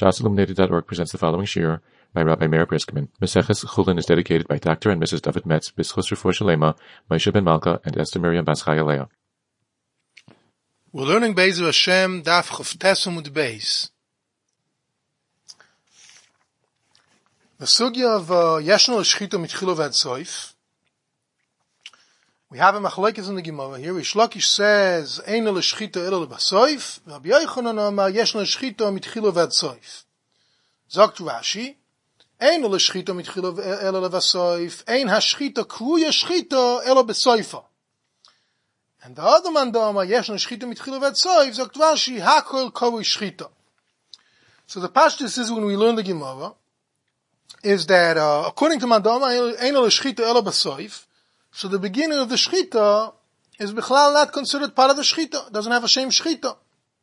ShasIlluminated.org presents the following shiur by Rabbi Meir Briskman. Maseches Chulin is dedicated by Dr. and Mrs. David Metz, B'schus Refuah Shalema, Moshe Ben Malka, and Esther Miriam Bas Chaya Leah. We're learning Be'ezer Hashem, Daf Chof Amud Beis. The sugya of Yeshno L'Shchita MitchiloVad Soif. We have a machlokes in the Gemara here. Rish Lakish says, Eino L'Shchita Elo L'Basoif, Rabbi Yochanan Amar Yeshno L'Shchita Mitchilo Vad Soif. Zogt Rashi, Eino L'Shchita Mitchilo Elo L'Basoif, Ein HaShchita Kruya Shchita Elo B'Soifa. And the other man Amar Yeshno L'Shchita Mitchilo Vad Soif, Zogt Rashi, Hakol Korui Shchita. So the pashtus is when we learn the Gemara, is that according to Mandama, Eino L'Shchita Elo B'Soif, so the beginning of the Shchita is Bichlal not considered part of the Shchita, doesn't have a shame Shchita.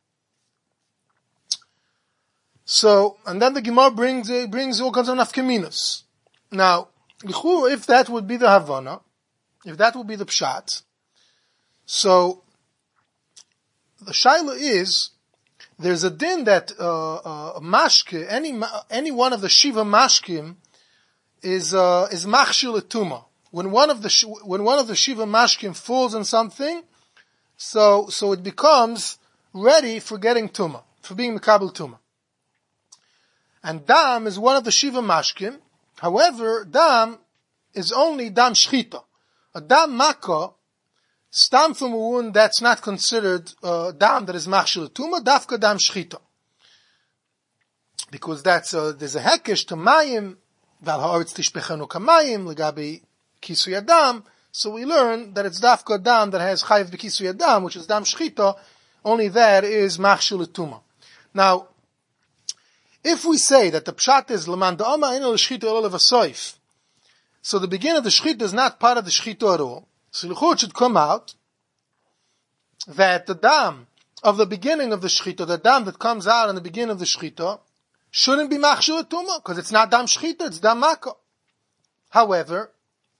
So, and then the Gemara brings all kinds of nafkaminas. Now, if that would be the Havana, if that would be the Pshat, so the Shaila is, there's a din that mashke, any one of the Shiva mashkim is machshir letuma. When one of the Shiva mashkim falls in something, so it becomes ready for getting tuma, for being mekabel tuma. And dam is one of the Shiva mashkim. However, dam is only dam shchita. A dam makkah, stam from a wound that's not considered dam that is machshir tuma, dafka dam shchita. Because there's a hekesh to mayim, val ha'aretz tishpechenu kamayim, legabi Kisui Adam, so we learn that it's dafka Adam that has chayiv b'kisui Adam, which is dam shchita, only that is machshir l'tuma. Now, if we say that the pshat is l'man da'ama eno l'shchita elo levasoif, so the beginning of the shchita is not part of the shchita at all, so l'chut should come out that the dam of the beginning of the shchita, the dam that comes out in the beginning of the shchita, shouldn't be machshir l'tuma, because it's not dam shchita, it's dam makkah. However,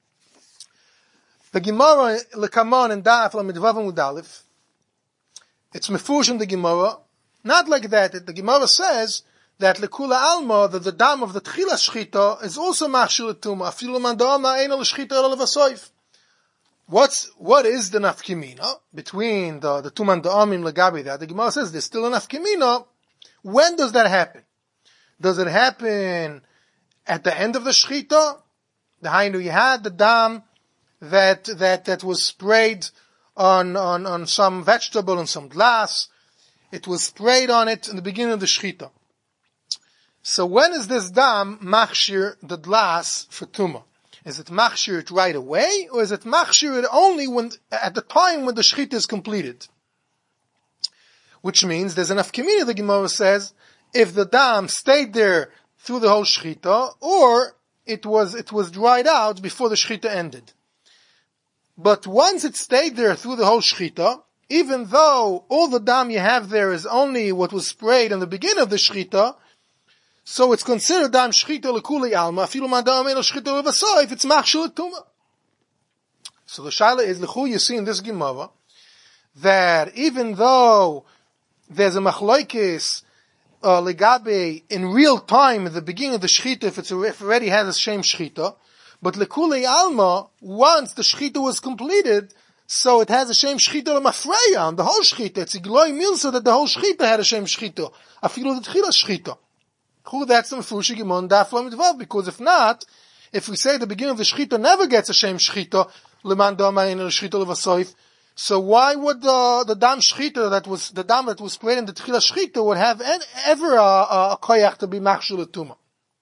the Gemara lekamon and daf lamidvav mudalif, it's mefush in the Gemara, not like that. The Gemara says that lekula alma, that the dam of the tchila shchita is also machshir l'tuma. Afilu man da'ama eino l'shchita elo levasoif. What is the nafkimina between the tuman da'amim legabi that? The Gemara says there's still a nafkimina. When does that happen? Does it happen at the end of the shchita? The hainu you had the dam that was sprayed on some vegetable and some glass. It was sprayed on it in the beginning of the shchita. So when is this dam machshir the glass for tuma? Is it machshir it right away, or is it machshir it only at the time when the shchita is completed? Which means there's enough nafkamina, the Gemara says, if the dam stayed there through the whole shchita, or it was dried out before the shchita ended. But once it stayed there through the whole shchita, even though all the dam you have there is only what was sprayed in the beginning of the shchita, so it's considered dam shchita lekuli alma, afilu man dam eno shchita levasoif, it's machshir l'tuma. So the shaila is, lechu, you see in this Gemara, that even though there's a machlokes legabe in real time at the beginning of the shchita, if it already has a shem shchita, but lekulei alma, once the shchita was completed, so it has a shem shchita lemafreya on the whole shchita. It's a gloi milsa that the whole shchita had a shem shchita. Afilu the tchila shchita. Who that's the mefushi gemon daf lamidvav, because if not, if we say the beginning of the shchita never gets a shem shchita, leman da'ama eno shchita levasoif, so why would the dam shchita the dam that was sprayed in the tchila shchita would have ever a koyach to be machshir l'tuma?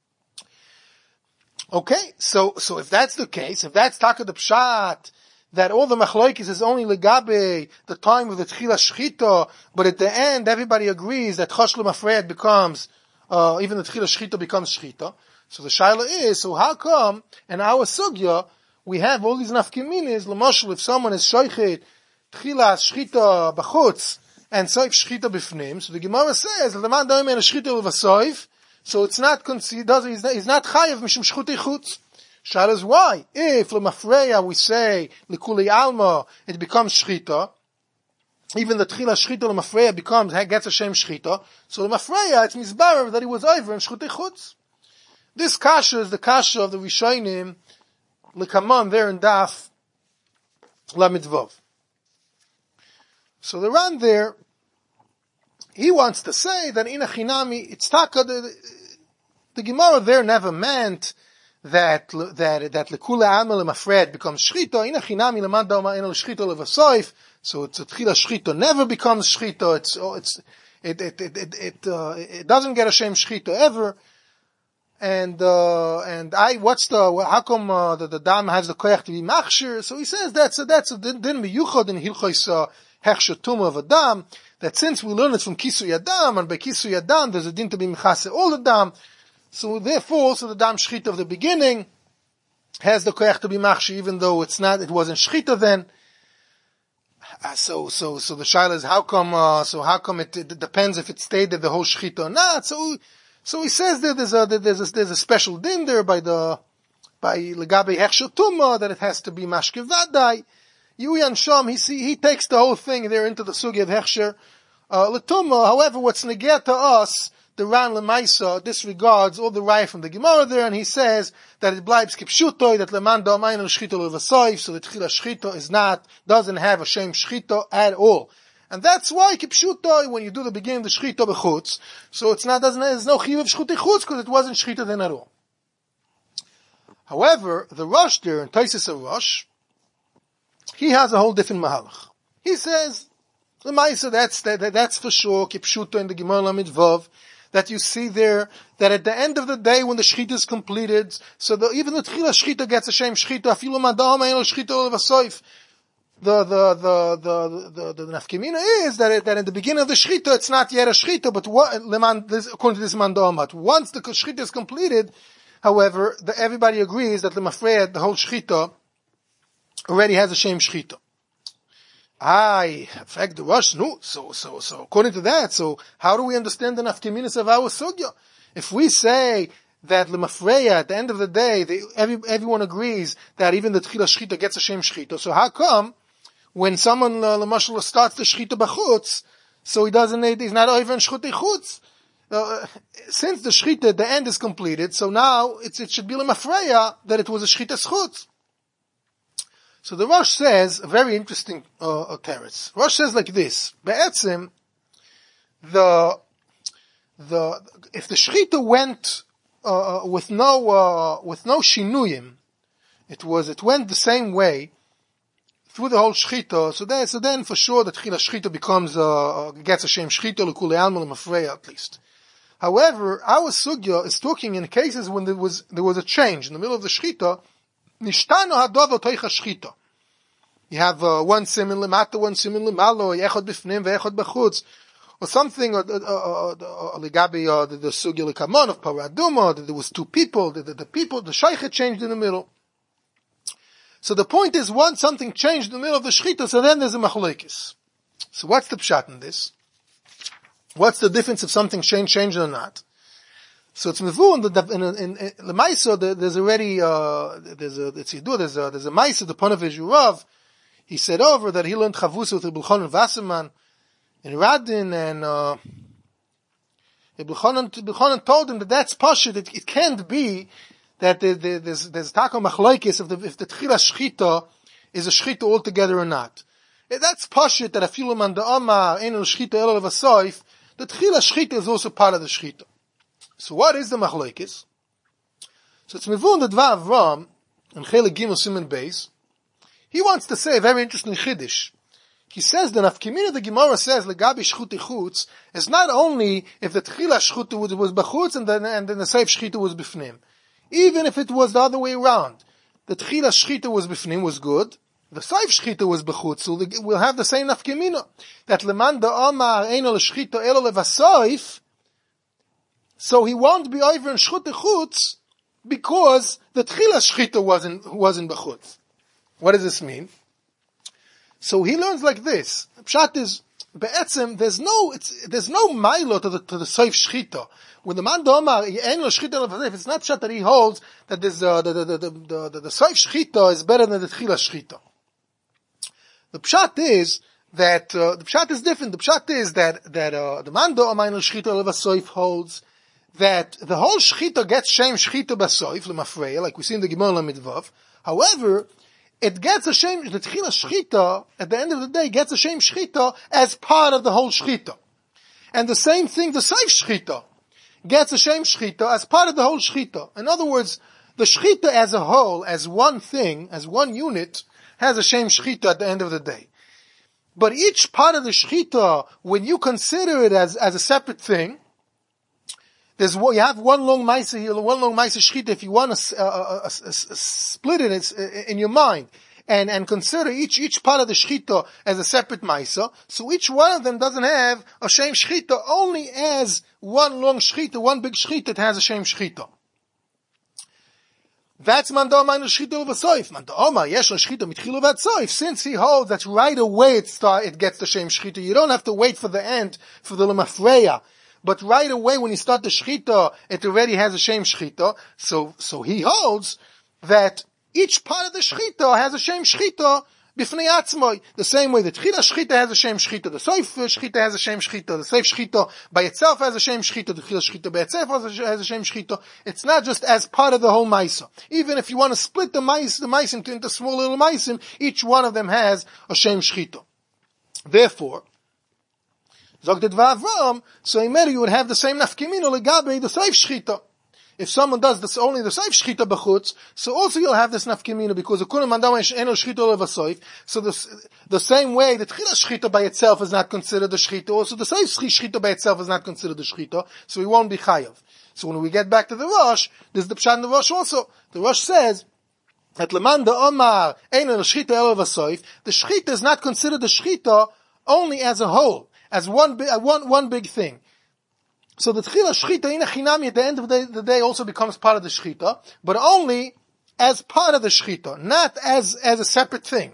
Okay, so if that's the case, if that's taka the pshat, that all the machlokes is only legabe the time of the tchila shchita, but at the end everybody agrees that chosh l'mafreya becomes, even the tchila shchita becomes shchita. So the shaila is, so how come in our sugya we have all these nafkiminis, l'moshel, if someone is shoichet tchila shchita b'chutz and soif shchita b'fnim, so the Gemara says, l'man da'im en shchita l'vasoif, so it's not considered, he's not chayav mishum shchuti chutz. Shaila is why? If l'mafreya we say l'kuli alma, it becomes shchita, even the Tchila Shchita L'Mafreya gets a Shem Shchita, so L'Mafreya, it's Mizbarer that he was over in Shchutei Chutz. This Kasha is the Kasha of the Rishonim, L'Kaman, there in Daf, Lamidvov. So the Ran there, he wants to say that in a Chinami, it's Taka, the Gemara there never meant that Lekula Amel Mafred becomes Shchita, in a Chinami, Leman Dama Enel Shchita Levasoif, so it's a Tchila Shchita never becomes Shchita, it doesn't get a Shem Shchita ever, how come the dam has the koyach to be machshir? So he says that's a din miyuchad in hilchos hechsher tumah of a dam, that since we learn it from Kisui Adam, and by Kisui Adam there's a din to be mechase all the dam, so therefore also the dam shchita of the beginning has the koyach to be machshir, even though it wasn't shchita then. So the shaila is how come it depends if it stayed there the whole shchita or not. So he says that there's a special din there by legabe hechsher tumah that it has to be mashke vadai. Yuyan Sham, he takes the whole thing there into the sugi of hechsher l'tumah. However, what's negeh to us, the Ran Lemaisa disregards all the raya from the Gemara there, and he says that it bleibs kipshutoi, that leman da'amayin l'shchita l'vasoif, so the tchila shchita doesn't have a shem shchita at all. And that's why kipshutoi, when you do the beginning of the shchita b'chutz, so there's no chiyuv of shchutei chutz, because it wasn't shchita then at all. However, the Rosh there, in Taisis of Rosh, he has a whole different mahalach. He says, L'maisa, that's for sure, kipshuto in the Gemara Lamed Vav, that you see there, that at the end of the day, when the shchita is completed, so even the tchila shchita gets a shem shchita, afilu madam ein shchita levasoif. The nafkemina is that in the beginning of the shchita, it's not yet a shchita, but according to this mandamat, once the shchita is completed, however, everybody agrees that the mafreya, the whole shchita, already has a shem shchita. In fact, the Rosh, no. So according to that, so how do we understand the nafkeminas of our sugya? If we say that lemafreya, at the end of the day, everyone agrees that even the tchila shchita gets a shem shchita, so how come when someone lemashal starts the shchita b'chutz, so he's not over in shchutei chutz? Since the shchita at the end is completed, so now it should be lemafreya that it was a shchita schutz. So the Rosh says a very interesting teretz. Rosh says like this: Be'etzim, if the shchita went with no shinuyim, it went the same way through the whole shchita. So then for sure the tchila shchita becomes gets a shem shchita l'kulei alma l'mafreya at least. However, our sugya is talking in cases when there was a change in the middle of the shchita. Nishtano hadover toicha shchita. You have one simin lemata, one simin lemalo, echad b'fnim ve'echad b'chutz, or something, or legabi the sugya l'kamon of paraduma, that there was two people, the shaykha changed in the middle. So the point is, once something changed in the middle of the shchita, so then there's a machlokes. So what's the pshat in this? What's the difference if something changed or not? So it's mevu in the Maisa. There's already there's a Maisa, the Ponevezh Rav. He said over that he learned Chavusa with Ibn Chonon Wasserman in Radin, and Ibn Chonon told him that that's pashut. It can't be that there's taka machlokes if the tchila shchita is a shchita altogether or not. That's pashut that afilu man da'ama ein shchita elo levasoif. The tchila shchita is also part of the shchita. So what is the machlokes? So it's mevu in the Dvar Avram and Chelik Gimel Siman Beis. He wants to say a very interesting chiddush. He says the nafkemina the Gemara says legabi shchutei chutz is not only if the tchila shchuta was b'chutz and then the seif shchita was b'fnim. Even if it was the other way around, the tchila shchita was b'fnim was good, the seif shchita was b'chutz, so we'll have the same nafkemina that leman da'amar eino l'shchita elo levasoif. So he won't be over in shchutei chutz because the tchila shchita wasn't b'chutz. What does this mean? So he learns like this. Pshat is be'etzem. There's no milo to the seif shchita. When the man domar ein lo shchita levasoif, it's not pshat that he holds that there's the seif shchita is better than the tchila shchita. The pshat is that the pshat is different. The pshat is that the mando amaynu shchita levasoif holds that the whole shchita gets shem shchita basoif lemafreya, like we see in the Gemara Lamidvav. However, it gets a shem, the tchila shchita at the end of the day gets a shem shchita as part of the whole shchita, and the same thing the seif shchita gets a shem shchita as part of the whole shchita. In other words, the shchita as a whole, as one thing, as one unit, has a shem shchita at the end of the day. But each part of the shchita, when you consider it as a separate thing, you have one long ma'aseh here, one long ma'aseh shchita. If you want to split it in your mind and consider each part of the shchita as a separate ma'aseh, so each one of them doesn't have a shem shchita. Only as one long shchita, one big shchita, it has a shem shchita. That's mando amaynu shchita levasoif. Mando omar yesh lo shchita mitchilu v'atzoif. Since he holds that right away it gets the shem shchita. You don't have to wait for the end for the lemafreya. But right away when you start the shchita, it already has a shem shchita. So he holds that each part of the shchita has a shem shchita b'fnei atzmoi. The same way the tchila shchita has a shem shchita, the soif shchita has a shem shchita, the soif shchita by itself has a shem shchita, the tchila shchita by itself has a shem shchita. It's not just as part of the whole ma'isa. Even if you want to split the ma'asim into small little ma'asim, each one of them has a shem shchita. Therefore, Zog the Dvar Avram, so Imer you would have the same nafkimino legabe the soif shchita. If someone does this only the soif shchita b'chutz, so also you'll have this nafkimino, because akunim mandam eno shchita levasoif. So the same way the tchila shchita by itself is not considered the shchita, also the soif shchita by itself is not considered the shchita, so we won't be chayav. So when we get back to the Rosh, this is the pshat in the Rosh also. The Rosh says that lemanda omar eno shchita elo levasoif. The shchita is not considered the shchita only as a whole, as one big thing. So the tchila shchita ina chinami at the end of the day also becomes part of the shchita, but only as part of the shchita, not as a separate thing.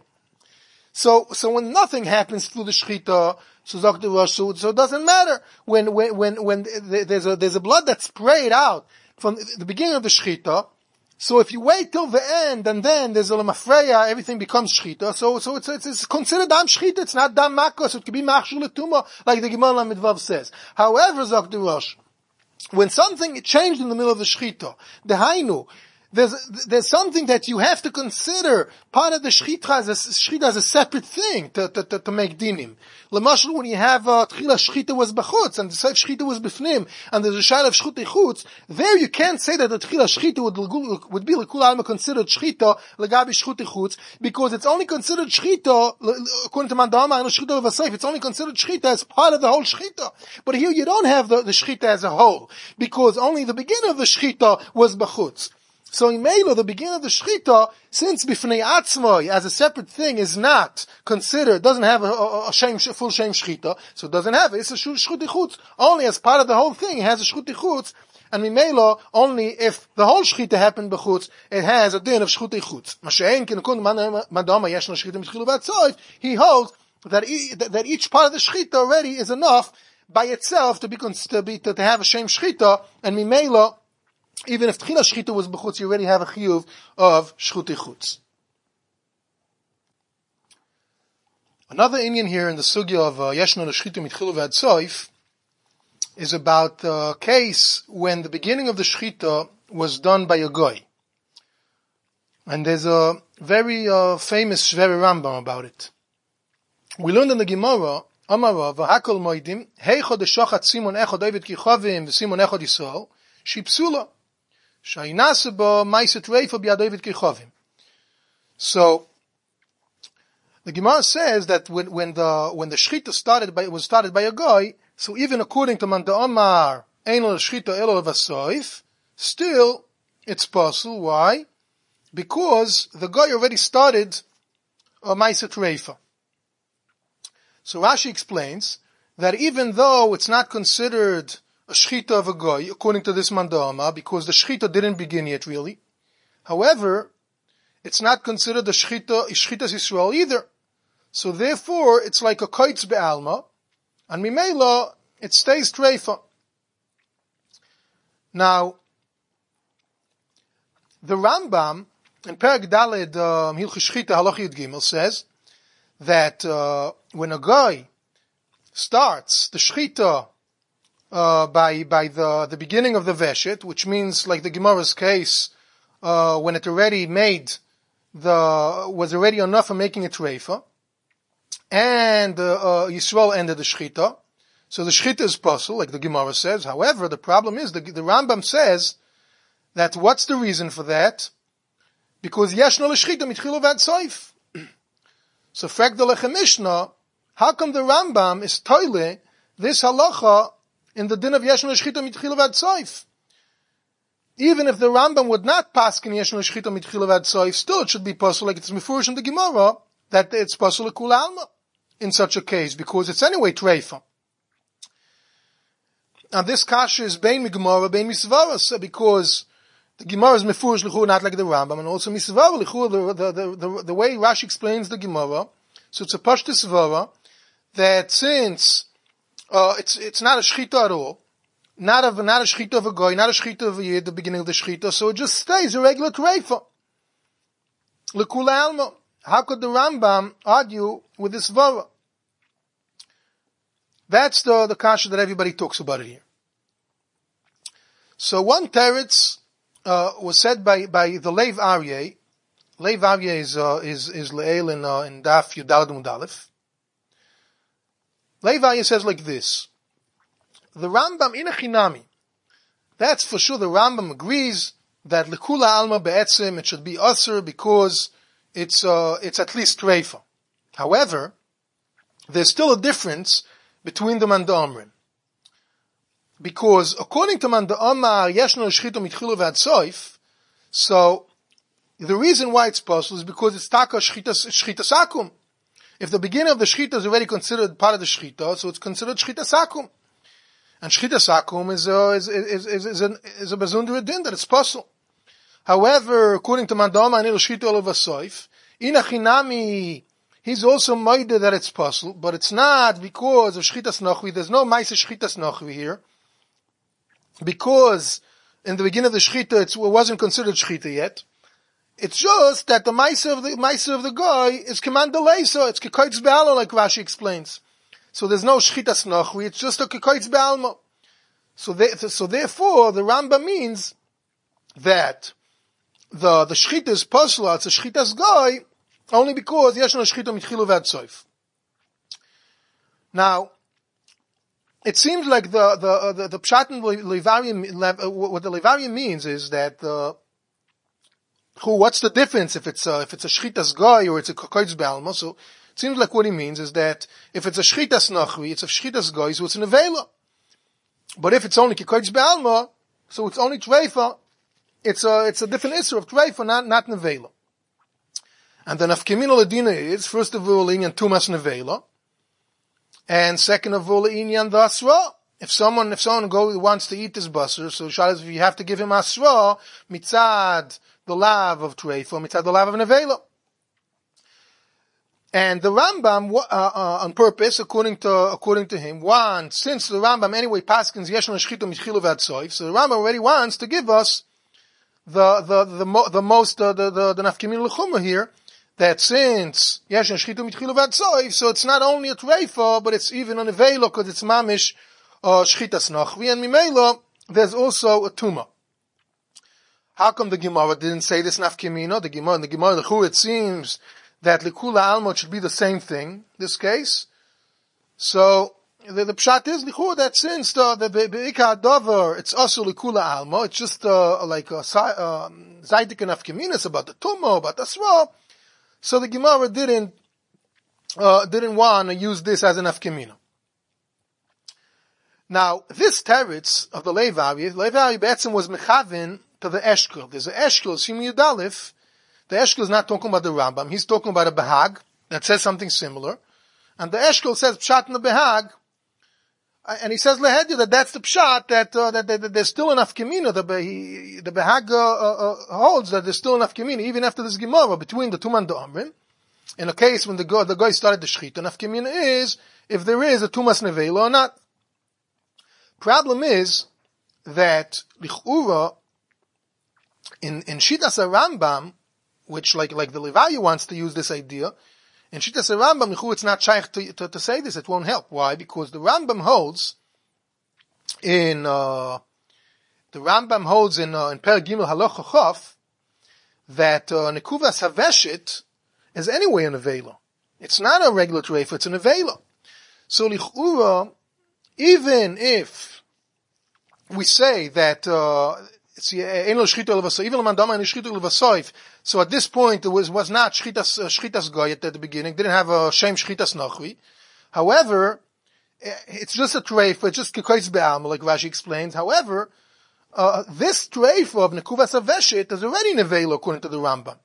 So when nothing happens through the shchita, so it doesn't matter when there's a blood that's sprayed out from the beginning of the shchita. So if you wait till the end and then there's a lemafreya, everything becomes shchita. So it's considered dam shchita. It's not dam makos. So it could be machshul letuma, like the Gemara Lamidvav says. However, Zok the Rosh, when something changed in the middle of the shchita, the hainu, there's something that you have to consider part of the shchita as a separate thing to make dinim. Lemashal, when you have tchila shchita was b'chutz and the seif shchita was b'fnim and there's a shayla of shchutei chutz, there you can't say that the tchila shchita would be l'kul alma considered shchita legabi shchutei chutz, because it's only considered shchita according to mandama and shchita levasoif. It's only considered shchita as part of the whole shchita. But here you don't have the shchita as a whole, because only the beginning of the shchita was b'chutz. So in Melo, the beginning of the shchita, since b'fnei atzmoi as a separate thing is not considered, doesn't have a full shem shchita, so it doesn't have it. It's a shchutei chutz. Only as part of the whole thing, it has a shchutei chutz, and in Melo, only if the whole shchita happened b'chutz, it has a din of shchutei chutz. Mashein kinekun madama yesh no shchita mitchilu v'atzoif, he holds that each part of the shchita already is enough by itself to have a shem shchita, and Mimelo, even if tchila shchita was b'chutz, you already have a chiyuv of shchutei chutz. Another inyan here in the sugya of yeshno l'shchita mitchilu v'adsoif is about the case when the beginning of the shchita was done by a goy. And there's a very famous Shveri Rambam about it. We learned in the Gemara, Amara v'hakol moedim heichod shochat simon echod ovid kichavim v'simon echod yisrael shipsula. So, the Gemara says that when the shchita was started by a guy, so even according to Manda Omar, Ein lo shchita elo levasoif, still it's possible. Why? Because the guy already started a ma'aseh treifa. So Rashi explains that even though it's not considered a shchita of a goy, according to this mandama, because the shchita didn't begin yet really. However, it's not considered the shchita's Yisrael either. So therefore, it's like a koitz be'alma, and mimela, it stays treifa. Now, the Rambam, in Perek Daled, Hilchos Shchita Halach Yud Gimel says, that when a guy starts the shchita by the beginning of the veshet, which means, like the Gemara's case, when it already was already enough for making it reifa, and Yisrael ended the shchita, so the shchita is possible, like the Gemara says. However, the problem is the Rambam says that what's the reason for that? Because yeshno l'shchita mitchilu vad soif. So, frag the Lechem Mishnah, how come the Rambam is toile this halacha in the din of yeshno l'shchita mitchilu vad soif? Even if the Rambam would not pass in yeshno l'shchita mitchilu vad soif, still it should be possible, like it's mefurish in the Gemara, that it's possible l'kula alma in such a case, because it's anyway treifa. And this kasha is bein Gemara, bein misvaras, because the Gemara is mefurish l'chur, not like the Rambam, and also misvara l'chur, the way Rashi explains the Gemara. So it's a pashtus svara that since it's not a shchita at all, not a shchita of a goy, not a shchita of a yid, the beginning of the shchita, so it just stays a regular treifa. L'kula alma. How could the Rambam argue with this svara? That's the kasha that everybody talks about it here. So one teretz was said by the Leiv Aryeh. Leiv Aryeh is le'el in Daf Yudalad Mudalef. Leiv Aryeh says like this: the Rambam in a chinami, that's for sure. The Rambam agrees that lekula alma be'etzim it should be usher because it's at least treifa. However, there's still a difference between the Man Amrin. Because according to Man Amar, yeshno l'shchita mitchilu vad soif, so the reason why it's possible is because it's taka shchita sakum. If the beginning of the shchita is already considered part of the shchita, so it's considered shchita sakum. And shchita sakum is a bezundere din that it's possible. However, according to Man Amar, anil shchita olav soif, in a chinami, he's also moide that it's possible, but it's not because of shchitas nochvi. There's no ma'ase shchitas nochvi here, because in the beginning of the shchita it wasn't considered shchita yet. It's just that the ma'ase of the guy is command so it's kekoitz be'alma, like Rashi explains. So there's no shchitas nochvi. It's just a kekoitz be'alma. So therefore, the Rambam means that the shchita is possible. It's a shchitas guy. Only because yeshno l'shchita mitchilu vad soif. Now, it seems like the pshat in what the Levarim means is that what's the difference if it's a shchitas goy or it's a kokoitz be'alma? So it seems like what he means is that if it's a shchitas nachri, it's a shchitas goy, so it's an avela. But if it's only kokoitz be'alma, so it's only treifa. It's a different issue of treifa, not nevela. And the nafkemino ladina is, first of all, inyan tumas nevela, and second of all, inyan the asra. If someone wants to eat this basar, so shalas, if you have to give him asra, mitzad the lav of treifa, mitzad the lav of nevela. And the Rambam, on purpose, according to him, wants, since the Rambam anyway paskins yeshno l'shchita mitchilu vad soif, so the Rambam already wants to give us the nafkemino l'chumra here, that since yeshno l'shchita mitchilu vad soif, so it's not only a treifa, but it's even an avelo, because it's mamish shchitas nachvi, and mimela, there's also a tuma. How come the Gemara didn't say this nafkemino? The Gemara, the Chur, it seems that likula alma should be the same thing, this case. So, the pshat is lichur that since the be'ika dover, it's also likula alma, it's just like a zaydik and nafkeminas about the tumah, about the asra. So the Gemara didn't want to use this as an nafkemina. Now, this teretz of the Leiv Aryeh Be'etzim was mechavin to the Eshkel. There's an Eshkel, Shimi Yudalef. The Eshkel is not talking about the Rambam. He's talking about a Behag that says something similar. And the Eshkel says Pshat in the Behag. And he says Lehedya that's the Pshat, that there's still enough Kemina. The Behag holds that there's still enough Kemina, even after this Gemara, between the Tuman and the Amrin. In a case when the guy started the Shechita, enough Kemina is, if there is a Tumas Nevela or not. Problem is that Lichura, in Shitas Rambam, which like the Levayu wants to use this idea, In Shitas Rambam, it's not shaykh to say this. It won't help. Why? Because the Rambam holds in Perek Gimel Halacha Chof that Nekuvas Haveshit is anyway an Avela. It's not a regular treifa, it's an Avela. So Lichura, even if we say that so at this point it was not shchitas goy at the beginning, didn't have a shem shchitas nachri. However, it's just a treifa, it's just kekos be'alma, like Rashi explains. However, this treifa of nekuvas aveshit is already nevela according to the Rambam.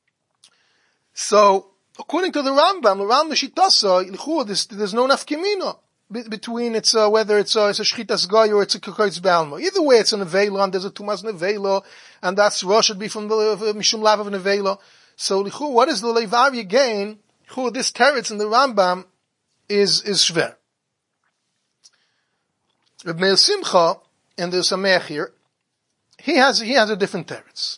So, according to the Rambam Shitasa, there's no nafkimina between it's whether it's a shchitas goy or it's a kekos be'alma. Either way, it's a nevela, and there's a tumas nevela, and that's Rosh should be from the mishum lav of nevela. So, what is the levari gain? This teretz in the Rambam is shver. Reb Meir Simcha, and there's a Samech here, he has a different teretz.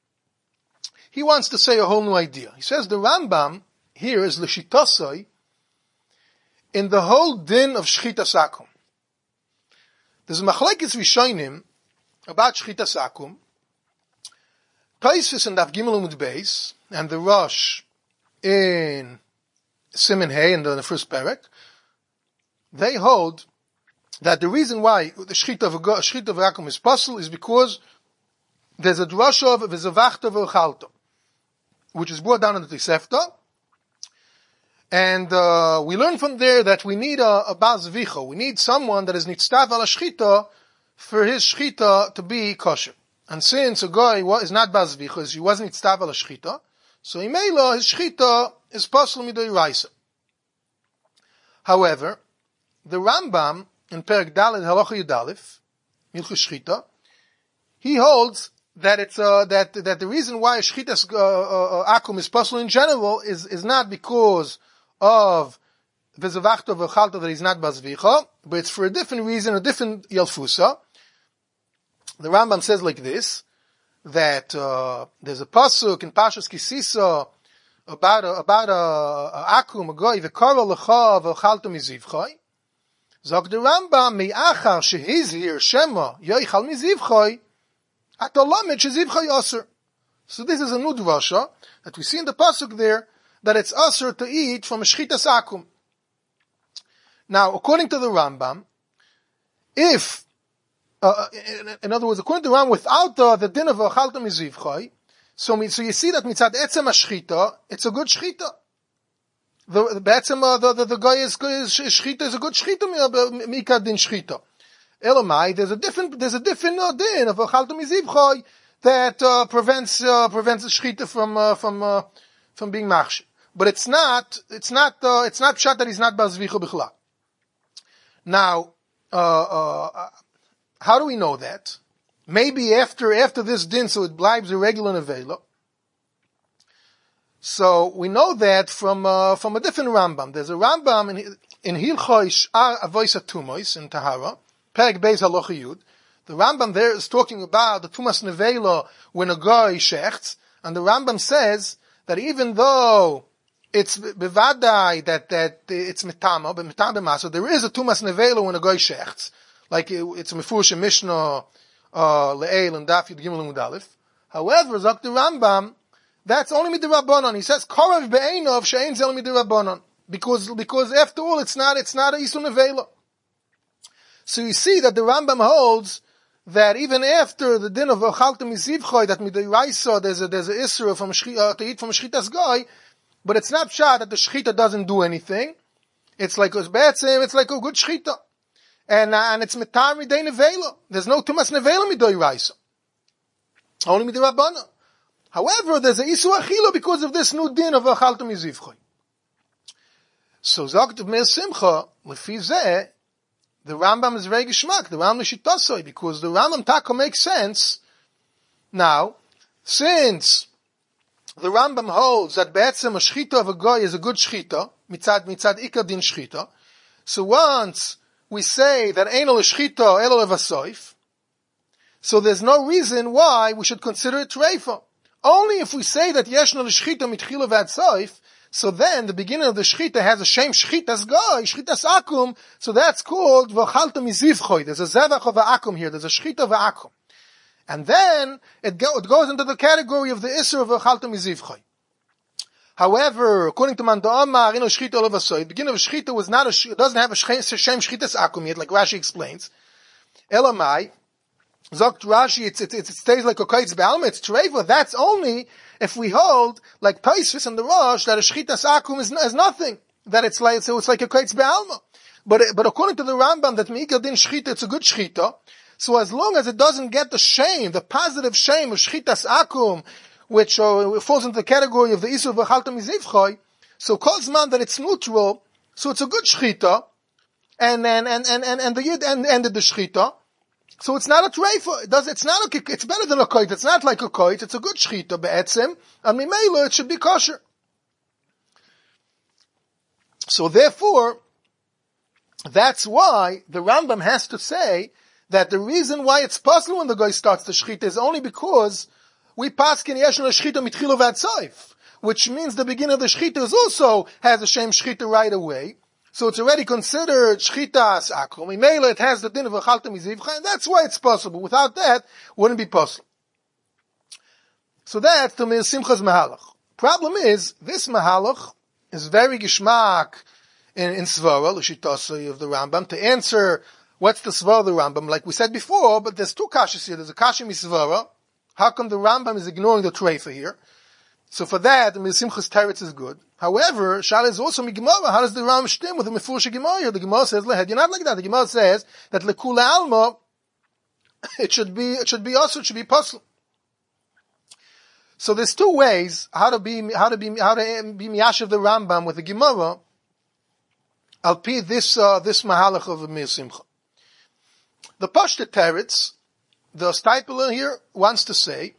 He wants to say a whole new idea. He says the Rambam here is l'shitasai in the whole din of shchitas akum. There's a machlekes rishonim about shchitas akum. Tosfos and Daf Gimel Amud Beis and the Rosh in Siman Hey in the first perek, they hold that the reason why the shchita of akum is possible is because there's a drasha of v'zavachta v'chalta, which is brought down in the Tosefta, and we learn from there that we need a baz vicha. We need someone that is nitztav al shchita for his shchita to be kosher. And since a guy is not baz vicha, he wasn't nitztav al shchita, so imela his shchita is possible midoraisa. However, the Rambam in Perek Daled Halacha Yudalif, Milchus Shchita, he holds that it's that the reason why Shchitas akum is possible in general is not because of v'zavachto v'chalto that he's not bazvicha, but it's for a different reason, a different yalfusa. The Rambam says like this, that there's a pasuk in Pashas Kisisa about a akum a goy v'kara lecha v'chalto mizivchai. Zog the Rambam me'achar shehizhir shema yoichal mizivchai atolamet shezivchai aser. So this is a new drasha that we see in the pasuk there, that it's aser to eat from a shchitas akum. Now, according to the Rambam, if in other words, according to the Rambam, without the din of achalta mizivchai, so you see that mitzad etzem shchita, it's a good shchita. The guy is shchita is a good shchita mika din shchita. Elamai, there's a different din of achalta mizivchai that prevents the shchita from being machshir. But it's not pshat that he's not bazvicha b'chlal. Now, how do we know that? Maybe after this din, so it blibes a regular nevela. So we know that from a different Rambam. There's a Rambam in Hilchos Avoisa Tumois in Tahara, Perek Beis Halacha Yud. The Rambam there is talking about the Tumas Nevela when a guy shechts, and the Rambam says that even though it's bevadai that it's mitama, but mitama b'masa, there is a Tumas Nevela when a guy shechts, like it's a Mefush Mishnah Le'el and Daf Yud Gimel Amud Aleph. However, Zok the Rambam, that's only midrabanan. He says Korav be'enov she'ein zel midrabanan, because after all it's not a isun nevela. So you see that the Rambam holds that even after the din of achalta mizivchoi, that midoraisa there's a isra from to eat from shchitas goy, but it's not pshat that the shchita doesn't do anything. It's like it's like a good shchita, and it's mitar midei nevela. There's no tumas nevela midoraisa, only midrabanan. However, there's a isu achila because of this new din of achalta mizivchoi. So Zok Meir Simcha lefi zeh, the Rambam is very geschmack. The Rambam is shitasoi, because the Rambam taka makes sense. Now, since the Rambam holds that be'etzem a shchita of a goy is a good shchita, mitzad ikar din shchita, so once we say that ein ol shchita elo levasoif, so there's no reason why we should consider it treifa. Only if we say that yeshna l'shchita mitchila v'ad soif, So then the beginning of the shchita has a shem shchitas goy, shchitas akum, so that's called v'chalta mizivchoy. There's a zevach of akum here, there's a shchita of akum. And then it goes into the category of the isser of v'chalta mizivchoy. However, according to Manda Amar, shchita olevasoy, the beginning of shchita was not doesn't have a shem shchitas akum yet, like Rashi explains. Elamai, Zokt Rashi, it stays like a kaitz be'alma, it's treiva. That's only if we hold, like Taisvis and the Rosh, that a shchitas akum is nothing. That it's like a kaitz be'alma. But according to the Rambam, that meikal din shchita, it's a good shchita. So as long as it doesn't get the shame, the positive shame of shchitas akum, which falls into the category of the isur v'chalta mizivchoy, so calls man that it's neutral, so it's a good shchita, and the yid ended the shchita. So it's not a treifa. It's better than a koit. It's not like a koit. It's a good shchita be'etzim. And mimela, it should be kosher. So therefore, that's why the Rambam has to say that the reason why it's possible when the guy starts the shchita is only because we paskin yesh la shchita mitchilo v'atzoif, which means the beginning of the shchita also has a shem shchita right away. So it's already considered shchitas akum. Mimela, it has the din of v'chalta mizivcha, and that's why it's possible. Without that, wouldn't be possible. So that's the Mir Simcha's mahalach. Problem is, this mahalach is very gishmak in svara, l'shitosai of the Rambam, to answer what's the svara of the Rambam, like we said before, but there's two kashas here. There's a kasha misvara. How come the Rambam is ignoring the treifa here? So for that, the Mir Simcha's teretz is good. However, Shal is also Gemara. How does the Ram stem with the Mefurish Gemara? The Gemara says, "Lehed." You're not like that. The Gemara says that lekula alma, it should be possible. So there's two ways how to be miyashiv the Rambam with the Gemara. Al pi this mahalach of Mir Simcha. The Pashta teretz, the Stipler here wants to say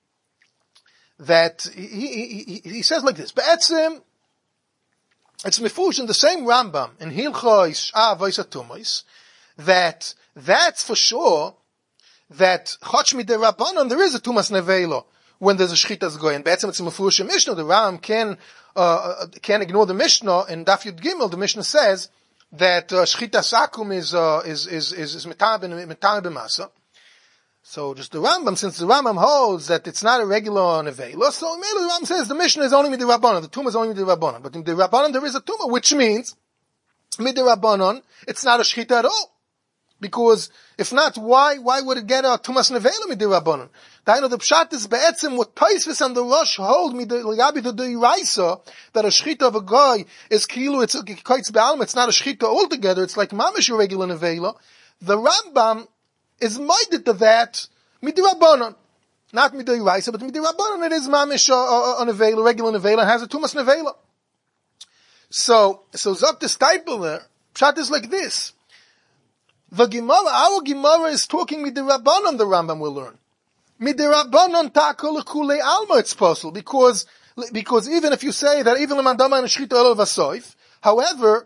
that he says like this. Be'etzim, it's mefush in the same Rambam in Hilchos Avos Atumos that's for sure that Chotch Midei Rabbanon there is a Tumas Nevelo when there's a Shchitas Goy. And be'etzim it's a mefush in Mishnah. The Rambam can ignore the Mishnah. In Daf Yud Gimel, the Mishnah says that Shchitas Akum is Metam b'Masa. So just the Rambam, since the Rambam holds that it's not a regular nevela, so the Rambam says the Mishnah is only midei Rabbanon, the Tumah is only midei Rabbanon. But in the Rabbanon there is a Tumah, which means midei Rabbanon, it's not a shchita at all. Because if not, why would it get a Tumas nevela midei Rabbanon? The pshat is be'etzim what Taisvis and the Rosh hold l'gabi the Deiraisa, that a shchita of a guy is kilu, it's a kaitz be'alma, it's not a shchita altogether, it's like mamish a regular nevela. The Rambam is minded to that midei Rabbanon, not midei Raisa, but midei Rabbanon. It is mamish a nevela, regular nevela, has a tumas nevela. So zok the Stipler pshat is like this. The Gemara, our Gemara is talking midei Rabbanon. The Rambam will learn midei Rabbanon takol kulei alma. It's possible because even if you say that even l'mandama and shchita elo vasoif, however,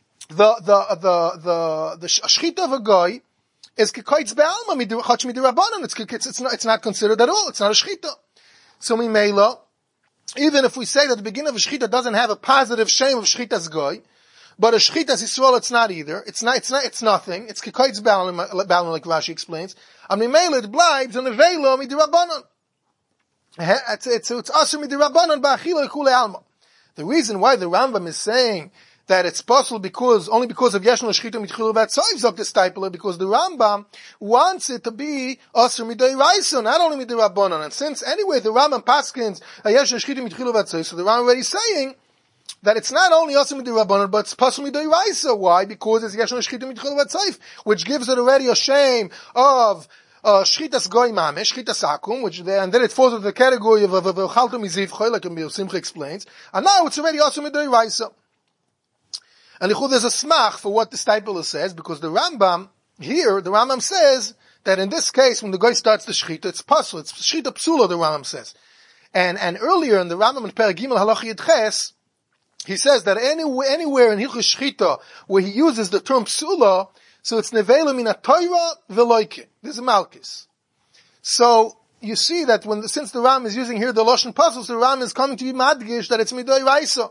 the shchita of a guy is k'koitz be'alma chotch midei Rabbanon. It's not considered at all. It's not a shchita. So mimela, even if we say that the beginning of a shchita doesn't have a positive shame of shchitas goy, but a shchitas Yisrael it's not either. It's nothing. It's k'koitz be'alma like Rashi explains. And mimela it blibes on a velo midei Rabbanon. It's asur midei Rabbanon ba'achila kulei alma. The reason why the Rambam is saying that it's possible only because of Yeshna Shchita Mitchilu Vatzoiv Zok the Stipler, because the Rambam wants it to be Asur Midei Raisa, not only Midei Rabbanon. And since anyway the Rambam paskins Yeshna Shchita Mitchilu Vatzoiv, so the Rambam already saying that it's not only Asur Midei Rabbanon, but it's Pasur Midei Raisa. Why? Because it's Yeshna Shchita Mitchilu Vatzoiv, which gives it already a shame of Shchitas Goy Mamish, Shchitas Akum, and then it falls into the category of Chalta Mizivchoy, like Mir Simcha explains, and now it's already Asur Midei Raisa. And there's a smach for what the Stipler says, because the Rambam says that in this case, when the guy starts the shchita, it's pasul, it's shchita psula, the Rambam says. And earlier in the Rambam in Perek Gimel Halacha Yud Ches, he says that anywhere in Hilchos Shchita where he uses the term psula, so it's nevela min ha-Torah v'loike. This is Malkis. So you see that since the Ram is using here the Lashon pasul, so the Ram is coming to be madgish that it's midei raisa.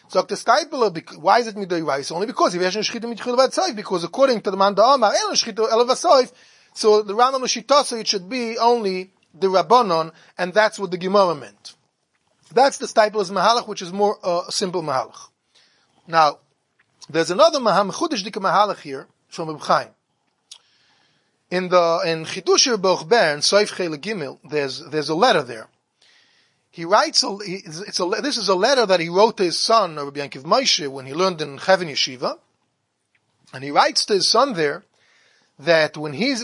So the Steipler, why is it midoraisa? Only because if Yeshna Shchita mitchila v'atzoif, because according to the man da'amar, Elo Shchita elo v'atzoif, so the Rambam L'shitasa, it should be only the Rabbanon, and that's what the Gemara meant. That's the Steipler's Mahalach, which is more simple Mahalach. Now, there's another Chudish Dika Mahalach here from Reb Chaim. In Chidush Rebbe Ber, in Soif Chele Gimel, there's a letter there. He writes, this is a letter that he wrote to his son, Rabbi Yankiv Moshe, when he learned in Chevin Yeshiva. And he writes to his son there, that when Rebbe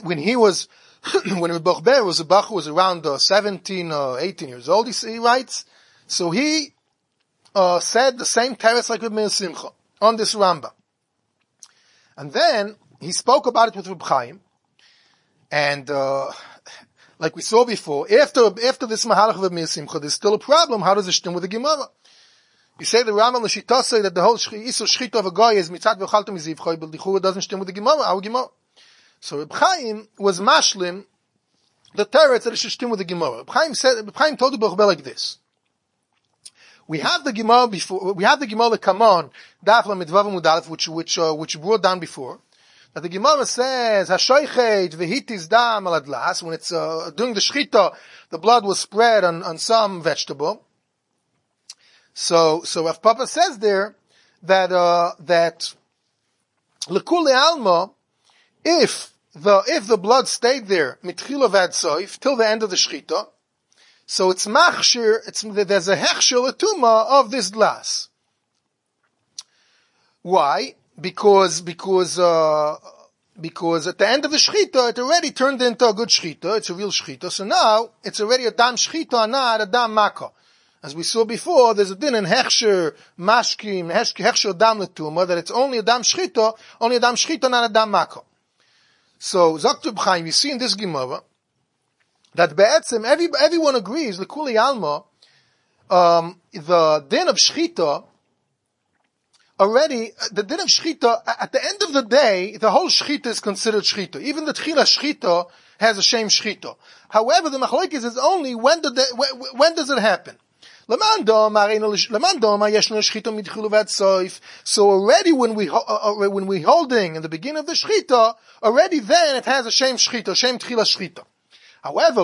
Ber was around 17 or 18 years old, he writes, so he said the same teretz like Reb Meir Simcha on this Rambam. And then he spoke about it with Reb Chaim, and like we saw before, after this Mahalach of Reb Meir Simcha, there's still a problem. How does it stem with the Gemara? You say the Rambam L'shita say that the whole Isur Shchita of a guy is mitzat v'chalta mizivchoy, but L'chura doesn't stem with the Gemara, our Gemara. So Reb Chaim was mashlim the teretz that it should stem with the Gemara. Reb Chaim told the Baruch Ber like this. We have the Gemara that come on, Daf Lamed Vav Amud Aleph, which brought down before, that the Gemara says, Hashoichet v'hitis dam al adlas, when it's, during the Shchita, the blood was spread on some vegetable. So Rav Papa says there, that L'kule Alma, if the blood stayed there, mitchila v'ad soif, till the end of the Shchita, so it's machshir, there's a hechshir l'tuma of this glass. Why? Because at the end of the shchita, it already turned into a good shchita. It's a real shchita. So now, it's already a dam shchita, not a dam makkah. As we saw before, there's a din in hechsher mashkim, hechsher dam l'tuma, that it's only a dam shchita, not a dam makkah. So, Zok Chaim, you see in this Gemara, that be'etzim, everyone agrees, l'kuli alma, the din of shchita, already, the din of shchita, at the end of the day, the whole shchita is considered shchita. Even the tchila shchita has a shame shchita. However, the machlokes is only when does it happen? So already when we holding in the beginning of the shchita, already then it has a shame shchita, shame tchila shchita. However,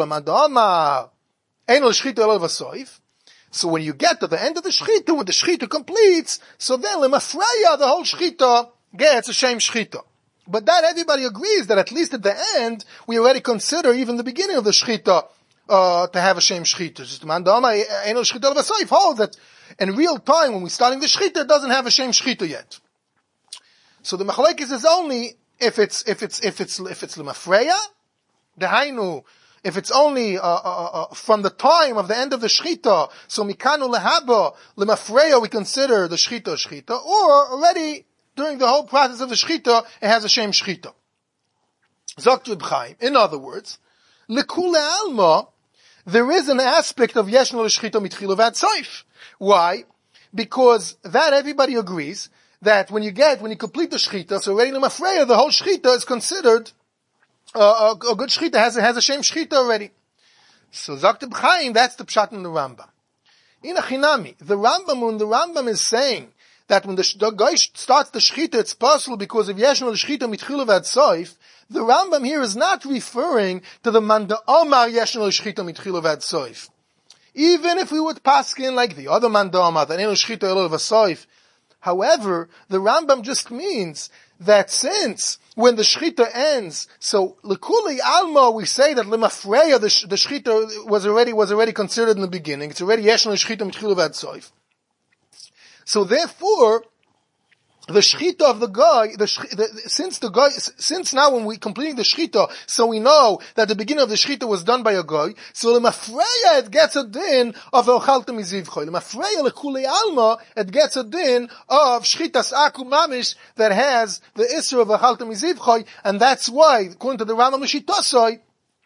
so when you get to the end of the shchita, when the shchita completes, so then lemafreya, the whole shchita gets a shame shchita. But that everybody agrees that at least at the end, we already consider even the beginning of the shchita to have a shame shchita. Just man dama eno shchita levasoif holds that in real time when we're starting the shchita, it doesn't have a shame shchita yet. So the machlokes is only if it's lemafreya, the hainu. If it's only from the time of the end of the shchita, so mikanu lehaba lemafreya, we consider the shchita, or already during the whole process of the shchita, it has a shame shchita. Zok Reb Chaim. In other words, lekule alma, there is an aspect of yeshna l'shchita mitchila v'ad soif. Why? Because that everybody agrees that when you complete the shchita, so already lemafreya, the whole shchita is considered a good shchita, has a shame shchita already. So Zok Reb Chaim, that's the pshat in the Rambam. In Achinami, when the Rambam is saying that when the guy starts the shchita, it's possible because of yeshna l'shchita mitchila v'ad soif, the Rambam here is not referring to the man da'amar yeshna l'shchita mitchila v'ad soif. Even if we would paskin like the other man da'amar, that eno shchita elo v'soif. However, the Rambam just means that since when the shchita ends, so lekuli alma, we say that lemafreya, the shchita was already considered in the beginning. It's already yeshna l'shchita mitchila v'ad soif. So therefore, the shchita of the guy, since now when we completing the shchita, so we know that the beginning of the shchita was done by a guy, so lemafreya, it gets a din of ochalta mizivchoy. Lemafreya lekuli alma, it gets a din of shchitas aku mamish that has the issue of ochalta mizivchoy, and that's why, according to the Rambam L'shitosoi,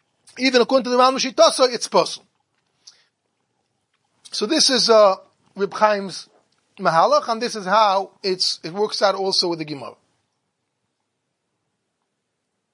it's possible. So this is Reb Chaim's Mahalach, and this is how it works out also with the Gemara.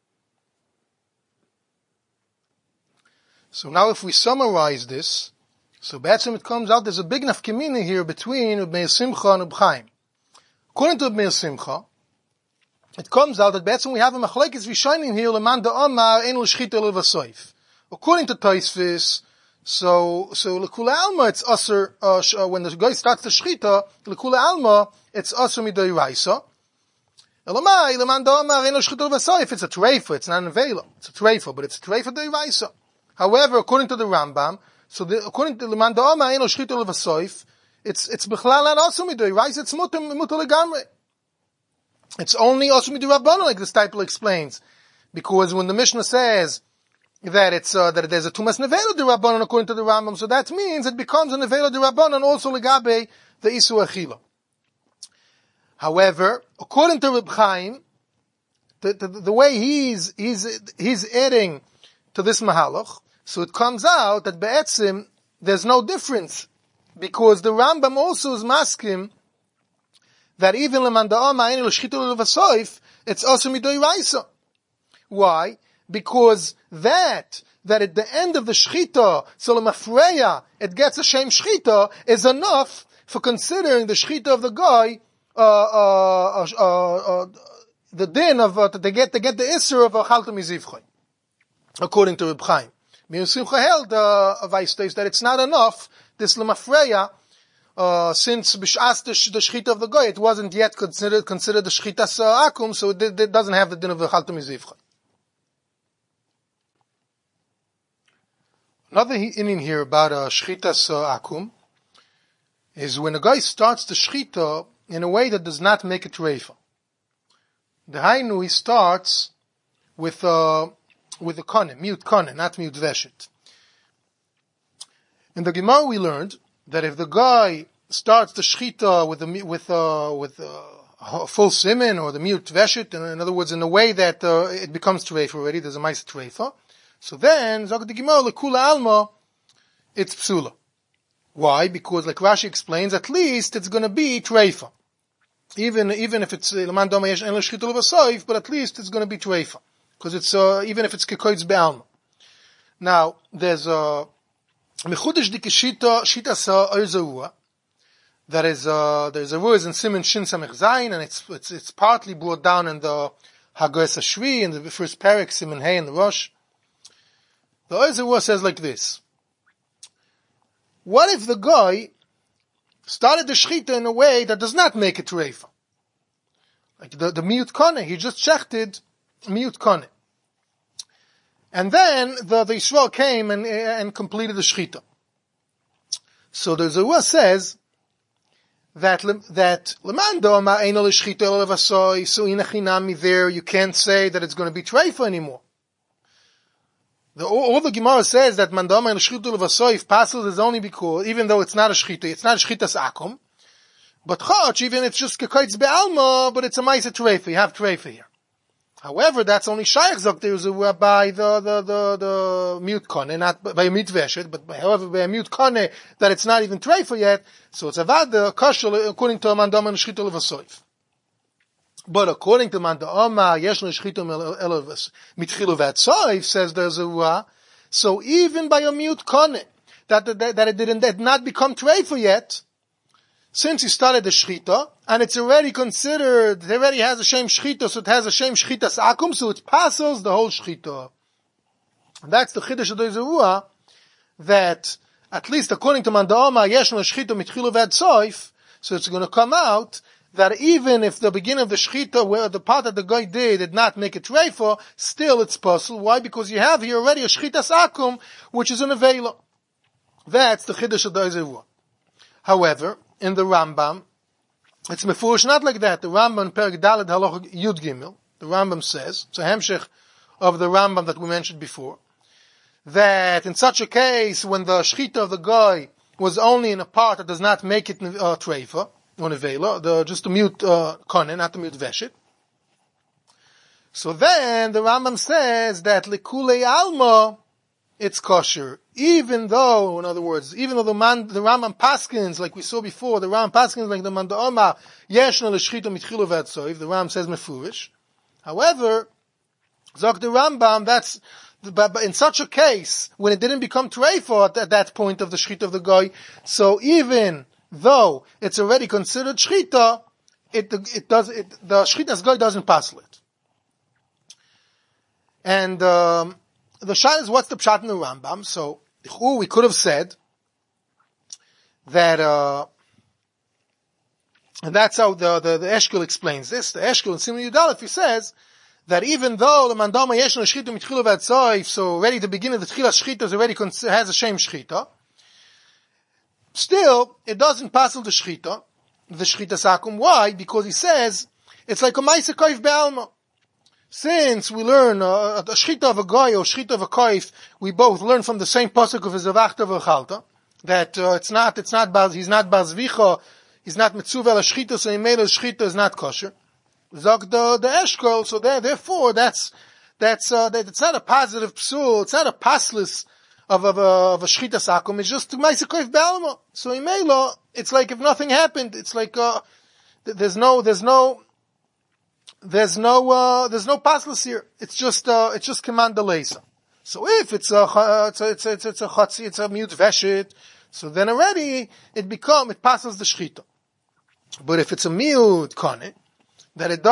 So now if we summarize this, So Be'etzim it comes out, there's a big nafkamina here between Reb Meir Simcha and Reb Chaim. According to Reb Meir Simcha, it comes out that Be'etzim we have a machlekes rishonim here, Leman da'amar ein l'shchita levasoif. According to Tosfos, so L'kula Alma, it's Asur, when the guy starts the Shchita, L'kula Alma, it's Asur Midei Raisa. Elamai, Leman Da'amar, Ein L'Shchita L'Vasoif, it's a Treifa, it's not an Avela. It's a Treifa, but it's a Treifa Dei Raisa. However, according to the Rambam, according to Leman Da'amar, Ein L'Shchita L'Vasoif, it's B'chlal not Asur Midei Raisa, it's Mutter Legamre. It's only Asur Midei Rabbana, like this title explains. Because when the Mishnah says, that it's that there's a tumas nevela de rabbanon according to the Rambam, so that means it becomes a nevela de rabbanon also legabe the isu achila. However, according to Reb Chaim, the way he's adding to this mahalach, so it comes out that be'etzim there's no difference because the Rambam also is maskim that even leman da'ama ein l'shchitul levasoif it's also midoi raisa. Why? Because that at the end of the shchita, so l'mafreya, it gets a shem shchita, is enough for considering the shchita of the guy, the din of, to get the isser of a chalta mizivchoi. According to Reb Chaim. Meir Simcha held, states that it's not enough, this l'mafreya, since b'shas the shchita of the guy, it wasn't yet considered the shchita akum, so it doesn't have the din of a chalta mizivchoi. Another inning here about shchitas akum is when a guy starts the shchita in a way that does not make it reifa. The hainu he starts with a kone, mute kone, not mute veshet. In the Gemara we learned that if the guy starts the shchita with a full siman or the mute veshet, in other words, in a way that it becomes treifa already, there's a ma'aseh treifa. So then, Zog the Gemara, L'kula Alma, it's psula. Why? Because like Rashi explains, at least it's going to be treifa. Even if it's L'man Doma Yesh En L'Shchitul V'Soif, but at least it's going to be treifa. Because it's, even if it's Kekoitz Be'alma. Now, there's a Mechudesh Dikishita, Shita Sa Oizarua, that is, there's a word in Siman Shin Samech Zayin, and it's partly brought down in the Hagos Ashvi, in the first parak, Siman Hey, in the Rosh. The Oizarua says like this. What if the guy started the shchita in a way that does not make it reifa? Like the miyut kone, he just shechted miyut kone. And then the Yisrael came and completed the shchita. So the Oizarua says that leman doma eino l'shchita elo levasoi, so inachinami there, you can't say that it's going to be treifa anymore. All the Gemara says that mandama and shchitu levasoif passes is only because, even though it's not a shchitas akum, but chach, even if it's just kekoitz be'alma, but it's a ma'aseh treifa, you have treifa here. However, that's only shayach zok there by the mute kone, not by a mute veshet, but however by a mute kone that it's not even treifa yet, so it's avad kashal according to mandama and shchitu levasoif. But according to Man Da'ama, Yesh L'Shchitum Elovas Mitchilu V'Atzoif, says there's a so even by a mute kone, that it did not become treifa yet, since he started the shchita, and it's already considered, it already has a shem shchita, so it has a shem shchitas akum, so it passes the whole shchita. And that's the chiddush of the Oizarua, that at least according to Man Da'ama, Yesh L'Shchitum Mitchilu V'Atzoif, so it's going to come out that even if the beginning of the shchita, where the part that the guy did not make it treifa, still it's possible. Why? Because you have here already a shchitas akum, which is an avela. That's the chiddush of the Oizarua. However, in the Rambam, it's mefurish not like that. The Rambam, Perek Daled Halacha Yud Gimel, the Rambam says, it's a hemshech of the Rambam that we mentioned before, that in such a case, when the shchita of the guy was only in a part that does not make it treifa, on a vela, just the mute kone, not the mute veshet. So then the Rambam says that lekule alma, it's kosher, even though, in other words, even though the Rambam paskins, like we saw before, the Rambam paskins like the Man Da'ama yeshna l'shchita mitchilu v'atzoiv, the Rambam says mefurish. However, zok the Rambam, that's but in such a case, when it didn't become treifa at that point of the shchita of the goy, so even though it's already considered shchita, the shchitas goy doesn't pass it. And the shayla is, what's the pshat in the Rambam? So we could have said that and that's how the Eshkol explains this. The Eshkol in Siman Yudalef, he says that even though the mandama yeshna shchita mitchilu v'atzoif, so already the beginning of the tchila shchita is already has a shem shchita, still it doesn't pass the shchita sakum. Why? Because he says it's like a ma'aseh koif be'alma. Since we learn a shchita of a goy or shchita of a koif, we both learn from the same pasuk of Zavachta v'chalta that he's not bar zvicha, he's not mitzuva la shchita, so he made a shchita is not kosher. Zog the Eshkol, so therefore that's not a positive psul, it's not a passless of a shchita sakum, it's just ma'aseh koif be'alma. So in Mela, it's like if nothing happened, it's like there's no passless here. It's just command delesa. So if it's a chotzi, it's a mute veshit, so then already it passes the shchita. But if it's a mute kone, that it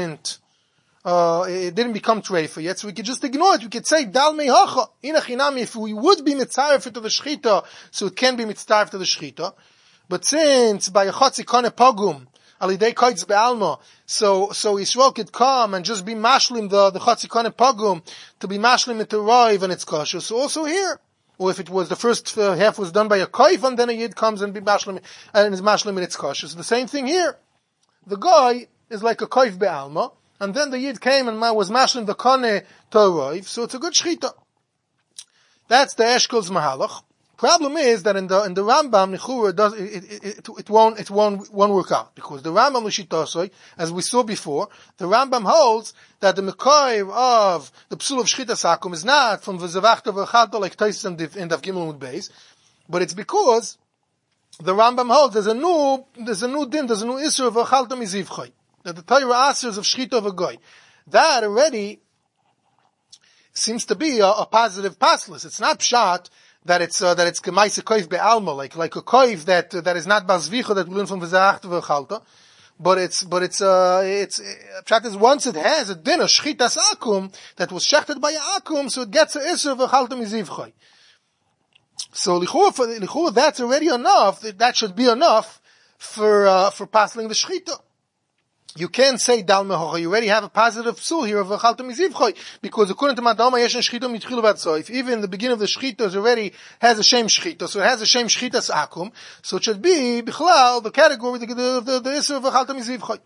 didn't become treifa yet, so we could just ignore it. We could say, dal mehacha, inachinami, if we would be mitzaref to the shchita, so it can be mitzaref to the shchita. But since by a chotzi kone pogum, alidei koitz be'alma, so Yisrael could come and just be mashlim the chotzi kone pogum, to be mashlim it to roiv and it's kosher. So also here, or if it was the first half was done by a koif, and then a yid comes and be mashlim, and is mashlim and it's kosher. So the same thing here. The guy is like a koif be'alma, and then the yid came and was mashlim the kone to roiv, so it's a good shchita. That's the Eshkol's mahalach. Problem is that in the Rambam Nechura it won't work out, because the Rambam L'shitosoi, as we saw before, the Rambam holds that the Mekoir of the Psul of Shchita Sakum is not from V'zavachta v'chalta like Tosis and Dav Gimel Mud Beis, but it's because the Rambam holds there's a new issue of v'chalta mizivchoi, that the Torah asers of Shchita of a goy, that already seems to be a positive passless. It's not pshat that it's k'maisa koif be'alma, like a koif that is not bazvicha that we learn from v'zachta v'chalta, but it's pshat is once it has a din of shchitas akum that was shechted by akum, so it gets a isur v'chalta mizivchoi. So lichua that's already enough. That should be enough for passing the shchita. You can't say dal mehocha. You already have a positive psul here of v'chalta mizivchoi, because according to Madama yeshen shchita mitchilu v'atzoif, even the beginning of the shchita already has a shem shchita, so it has a shem shchitas akum, so it should be bichlal the category the issue of v'chalta mizivchoi.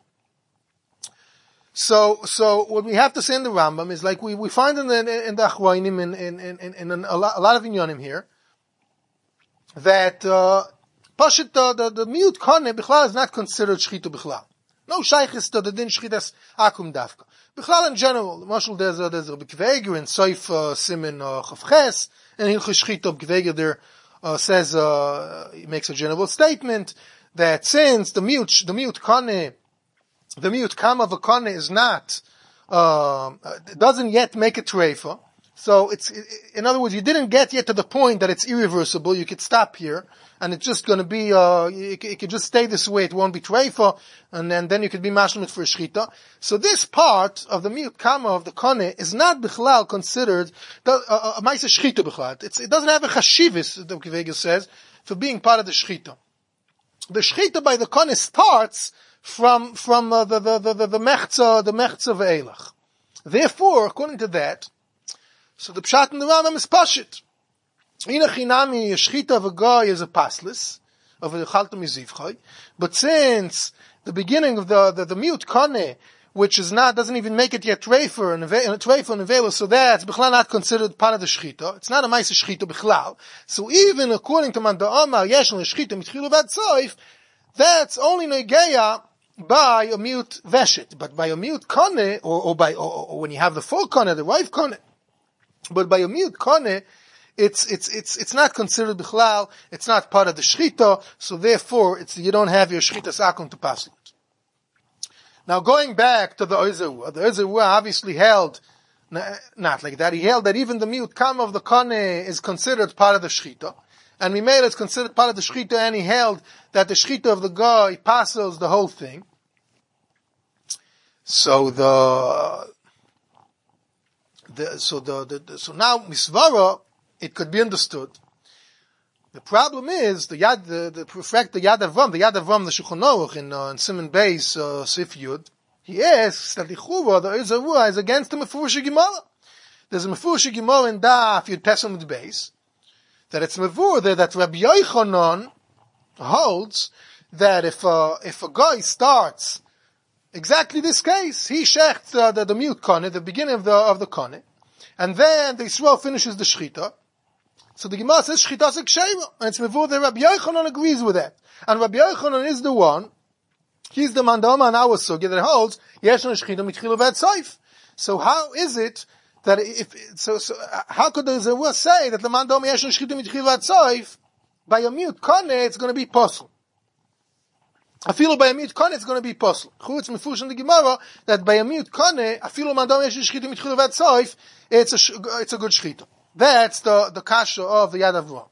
So what we have to say in the Rambam is like we find in the Achronim in a lot of inyanim here that pashit the miut kone bichlal is not considered shchita bichlal. No shaykhis to the din shchitas akum dafka. Bichlal in general, Marshal there's a Rebbe Kveger in Soif Simen Chavches, and Hilchos Shchita Kveger there says he makes a general statement that since the miut kama of a kane is not doesn't yet make a treifa, so in other words, you didn't get yet to the point that it's irreversible. You could stop here, and it's just going to be, it could just stay this way. It won't be treifa, and then you could be mashlim it for shchita. So this part of the miut kama of the kone is not bichlal considered a ma'aseh shchita bichlal. It doesn't have a chashivis, the Kveger says, for being part of the shchita. The shchita by the kone starts from the mechza ve'elach. Therefore, according to that, so the pshat in the Rambam is pashit. Inachinami, shchita of a guy is a passless, of a chalta mizivchoi, but since the beginning of the miut kone, which is not, doesn't even make it yet treifer and avela, so that's bichlal not considered part of the shchita. It's not a ma'aseh shchita bichlal. So even according to Manda Omar, yesh l'shchita mitchilu v'atzoif, that's only negeya by a miut veshit, but by a miut kone, or when you have the full kone, the wife kone, but by a miut kone, it's not considered bichlal, it's not part of the shchita, so therefore you don't have your shchita sakum to pass it. Now going back to the Oizerua obviously held Not like that. He held that even the miut kama of the kone is considered part of the shchita. And Mimela is considered part of the shchita, and he held that the shchita of the guy passes the whole thing. So so now misvara, it could be understood. The problem is the Yad Avram, the Shulchan Aruch in Simon Beis Sif Yud. He asks that the Chuvah, the Ezavua, is against the Mefush Gemara. There's a Mefush Gemara in Daf Yud Pesach Beis that it's Mevur there that Rabbi Yochanan holds that if a guy starts exactly this case, he shechts the mute kone, the beginning of the kone, and then the Yisrael finishes the shchita. So the Gemara says shchita seksheva, and it's mevur that Rabbi Yochanan agrees with that, and Rabbi Yochanan is the one. He's the mandama and our sugya that holds yesh no shchita mitchilu v'ad soif. So how is it that how could the Zerua say that the mandama yesh no shchita mitchilu v'ad soif by a mute kone it's going to be possible? Afilu by a mute kone it's going to be possible. Chutz mefush in the Gemara that by a mute kone afilu mandama yesh no shchita mitchilu v'ad soif it's a good shchita. That's the kasha of the Yad Avram.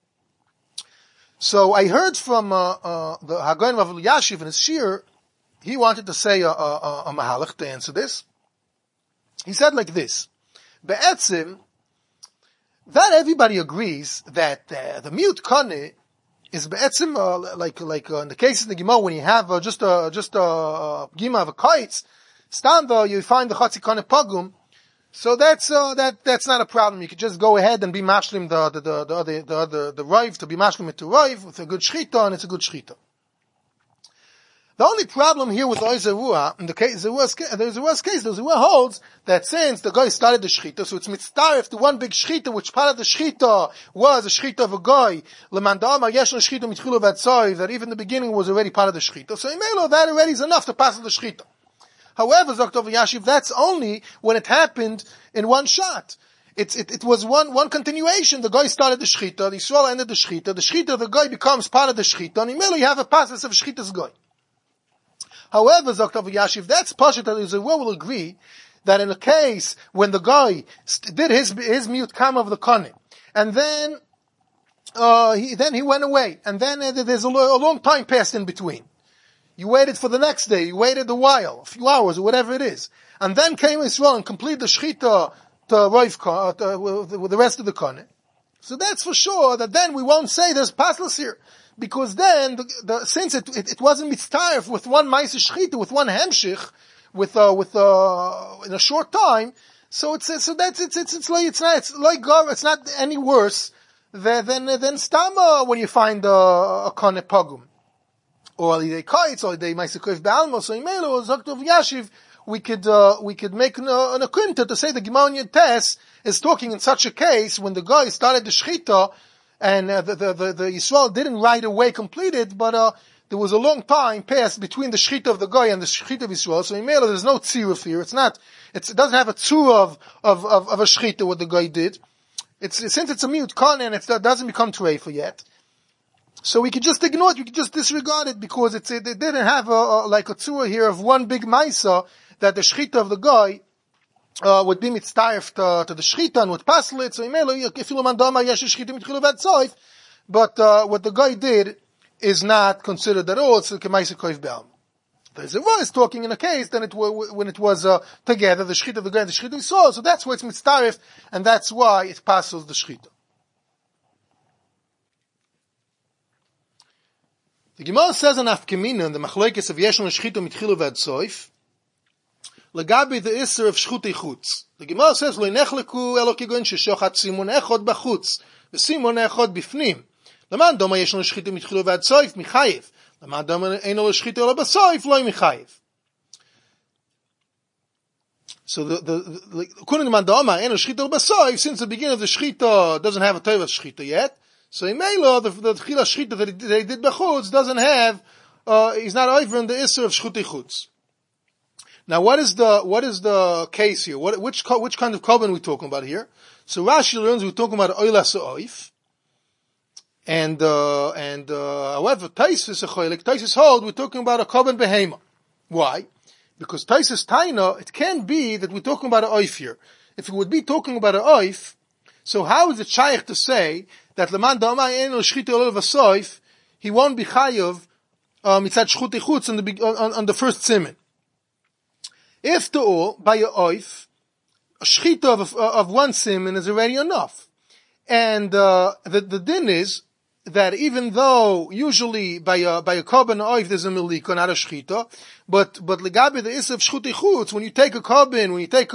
So I heard from the Hagoyin Rav Yashiv in his shir, he wanted to say a mahalach to answer this. He said like this: Be'etzim, that everybody agrees that the mute kane is be'etzim like in the cases in the Gemara when you have just a gima of a kites, stand you find the chatzi kane pagum. So that's not a problem. You could just go ahead and be mashlim the rive to be mashlim it to rive with a good shchita, and it's a good shchita. The only problem here with Oizerua, in the case, the worst case, the Zerua holds that since the guy started the shchita, so it's mitzdaref to one big shchita, which part of the shchita was a shchita of a guy, lemandama yesh no shchita mitchilu v'atzoy, that even the beginning was already part of the shchita. So imelo, that already is enough to pass the shchita. However, Dr. Yashiv, that's only when it happened in one shot. It was one continuation. The guy started the shchita, the Yisrael ended the shchita of the guy becomes part of the shchita, and immediately you have a process of shchita's guy. However, Dr. Yashiv, that's Pashat that Yisrael will agree that in a case when the guy did his mute kam of the kone, and then he went away, and then there's a long time passed in between. You waited for the next day, you waited a while, a few hours, or whatever it is. And then came Israel and completed the shchita with the rest of the kone. So that's for sure that then we won't say there's paslas here. Because then, since it wasn't mitztaref with one ma'aseh shchita, with one hemshich, in a short time, it's not any worse than stama when you find a kone pogum. Or they kites, or they ma'asekov be'alma, so imelo, Dr. Yashiv, we could make an akunta to say the Gemara in Tes is talking in such a case when the guy started the shchita, and the Yisrael didn't right away complete it, but there was a long time passed between the shchita of the guy and the shchita of Yisrael, so imelo, there's no tziruf here, it doesn't have a tzur of a shchita what the guy did. Since it's a mute kane and it doesn't become treifa yet, so we could just ignore it, we could just disregard it, because it didn't have a tzura here of one big maisa, that the shchita of the guy, would be mitztaref to the shchita and would passel it, so but what the guy did is not considered at all, it's like a maisa koif be'alma. The Zerua is talking in a case when it was together, the shchita of the guy and the shchita of Yisrael, so that's why it's mitztaref, and that's why it passes the shchita. The Gemara says in Afkemina, in the Machlokes of Yesh no shchita mitchilu v'ad soif, legabi the iser of shchuti chutz. The Gemara says, lo nechleku elo kigon sheshochat simon echod b'chutz, v'simon echod b'fnim. Leman doma yesh no shchita mitchilu v'ad soif, michayev. Leman doma eino lo shchita elo b'soif, lo michayev. So according to man doma eino shchita elo b'soif, since the beginning of the shchita doesn't have a tevas shchita yet, so Imelo, the Tchila Shchita that they did Bechutz doesn't have, he's not over in the Isser of Shchuti Chutz. Now what is the case here? Which kind of Korban are we talking about here? So Rashi learns we're talking about Oila Sa'oif. And however, Taisus hold, we're talking about a Korban Behema. Why? Because Taisus Taina, it can be that we're talking about an Oif here. if it would be talking about an oif, so how is it shaykh to say that leman da'amai eno shchita olav asoif, he won't be chayav mitzad shchuti chutz on the first siman? After all, by a oif, a shchita of one siman is already enough. And the din is that even though usually by a korban oif there's a miliko, not a shchita, but legabe the is of shchuti chutz, when you take a korban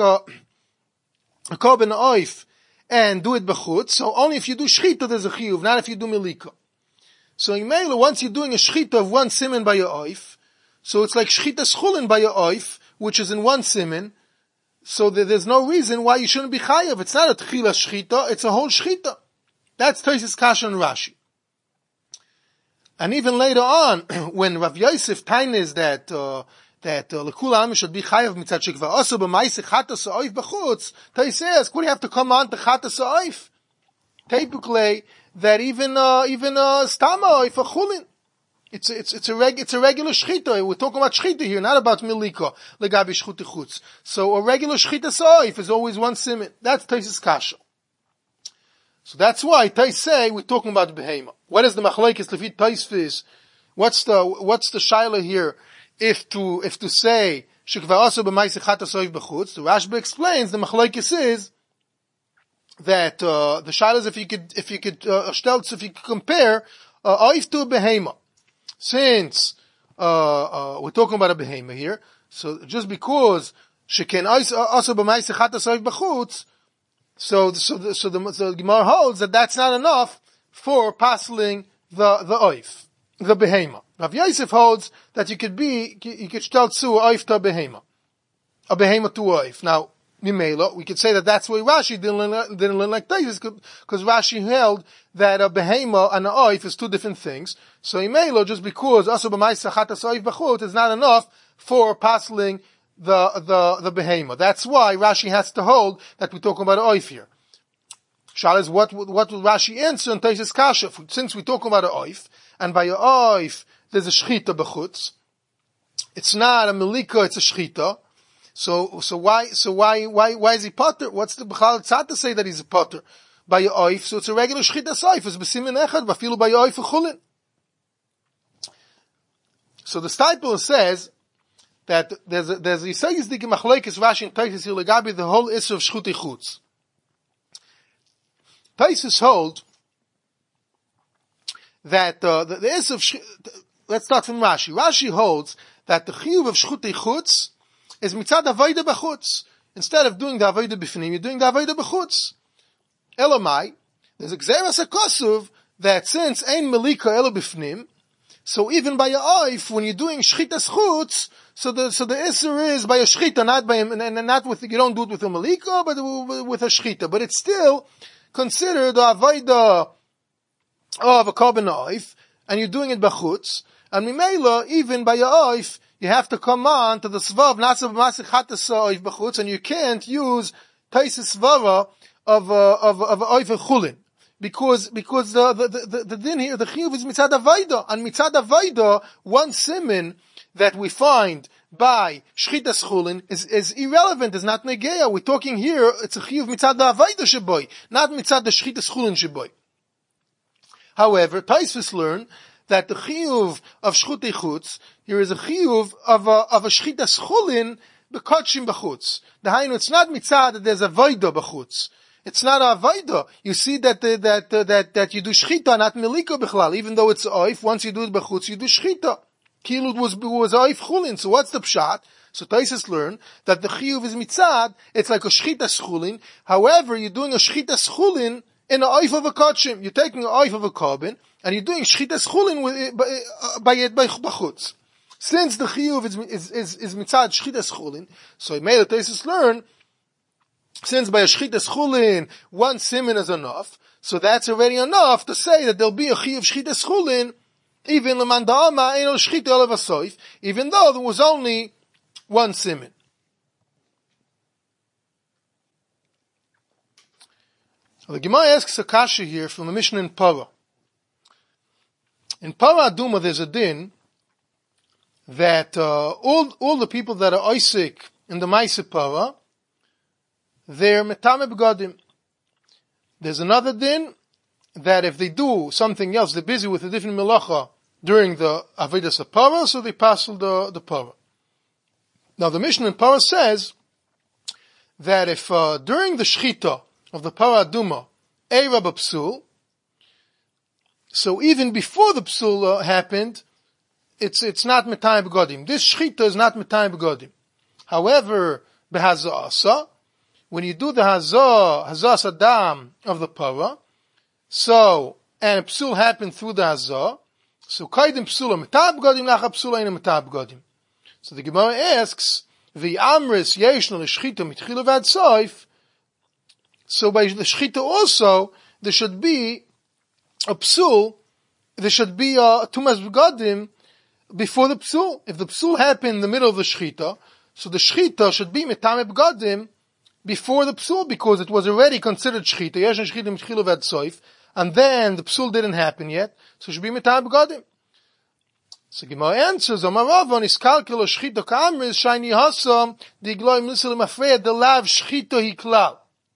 oif and do it bechutz, so only if you do shchita there's a chiyuv, not if you do miliko. So in Mela, once you're doing a shchita of one siman by a oif, so it's like shchita schulin by a oif, which is in one siman, so there's no reason why you shouldn't be chayav. It's not a tchila shchita, it's a whole shchita. That's Tosfos Kasha and Rashi. And even later on, when Rav Yosef taines that lekula am should be chayav mitzad shekva also b'maisik chatas ha'oif b'chutz, Tosfos says, could you have to come on to chatas ha'oif? Typically, that even stama oif a chulin. It's a regular shchita. We're talking about shchita here, not about milika legabi shchuti chutz. So a regular shchita soif is always one siman. That's Tosfos Kasha. So that's why Tais say we're talking about behema. What is the machlokes lefit Tosfos? What's the shaila here? If to say shekva also b'maisik chatas soif b'chutz, the Rashba explains the machlokes is that the shaila is if you could compare oif to a behema. Since we're talking about a behema here, so just because she can also b'maisik chatas soif b'chutz, so the Gemara holds that that's not enough for passing the oif, the behema. Rav Yosef holds that you could tell to a oif to a behema to oif. Now, Mimela, we could say that that's why Rashi didn't learn like Tosfos, because Rashi held that a behema and a oif is two different things. So Mimela, just because also b'maisik chatas oif b'chutz is not enough for passing the behema. That's why Rashi has to hold that we're talking about oif here. Shal is what will Rashi answer in Tosfos Kasha? Since we're talking about an oif, and by a oif there's a shchita b'chutz, it's not a milika, it's a shchita. So why is he potter? What's the b'chal tzad to say that he's a potter by a oif? So it's a regular shchita soif. It's b'simin echad v'afilu by a oif chulin. So the Steipler says that there's a yisayis dik machlokes Rashi and Tosfos here legabi the whole issue of shchuti chutz. Tosfos hold that the issue of let's start from Rashi. Rashi holds that the chiyuv of shchuti chutz is mitzad avodah b'chutz. Instead of doing the avodah b'fnim, you're doing the avodah b'chutz. Elamai, there's a gzeras hakosuv that since ein melika elo b'fnim, so even by a oif, when you're doing shchitas chutz, so the isser is by a shchita, not with, you don't do it with a melika, but with a shchita. But it's still considered the avodah of a korban oif, and you're doing it b'chutz. And mimela, even by a oif, you have to come on to the svav nasav b'masik chatas oif b'chutz, and you can't use taisis svava of oif chulin. Because the din here, the chiyuv is mitzad avodah, and mitzad avodah, one siman that we find by shchitas chulin is irrelevant, is not negeya. We're talking here, it's a chiyuv mitzad the avodah sheboy, not mitzad the shchitas chulin sheboy. However, Tosfos learn that the chiyuv of shchuti chutz here is a chiyuv of a shchitas chulin b'kodshim b'chutz. Dahainu, it's not mitzad that there's a avodah b'chutz. It's not a avodah. You see that you do shchita, not milika b'chlal. Even though it's oif, once you do it b'chutz, you do shchita. Kilud was oif chulin. So what's the pshat? So Tosfos learn that the chiyuv is mitzad. It's like a shchita schulin. However, you're doing a shchita schulin in a oif of a kodshim. You're taking an oif of a korban and you're doing shchita schulin by b'chutz. Since the chiyuv is mitzad shchita schulin, so it made Tosfos learn. Since by a shchitas chulin, one siman is enough, so that's already enough to say that there'll be a chi of shchitas chulin, even leman da'ama eno shchita olav asoif, even though there was only one siman. So the Gemara asks a kasha here from the Mishnah in Parah. In Parah Aduma there's a din that all the people that are oisik in the Maaseh Parah, they're metame begodim. There's another din that if they do something else, they're busy with a different melacha during the avodas hapara, so they passel the para. Now the Mishnah in Para says that if during the shchita of the para aduma, eira b'psul, so even before the psul happened, it's not metayim begodim. This shchita is not metayim begodim. However, behazah, when you do the hazah sadam of the para, so, and psul happened through the hazah, so kaidim psula metayim begodim, lacha psula ina metayim begodim. So the Gemara asks, the amris yeshna l'shchita mitchila v'ad soif, so by the shchita also, there should be a psul, there should be a tumas begodim before the psul. If the psul happened in the middle of the shchita, so the shchita should be metame begodim before the psul, because it was already considered shchita, yeshna shchita mitchila v'ad soif, and then the psul didn't happen yet, so it should be metame begodim. So Gemara answers, Amaravon is kalkilo shchita ka'amris shayni hasam the igloim nisel mafreya the lav shchita hiklal.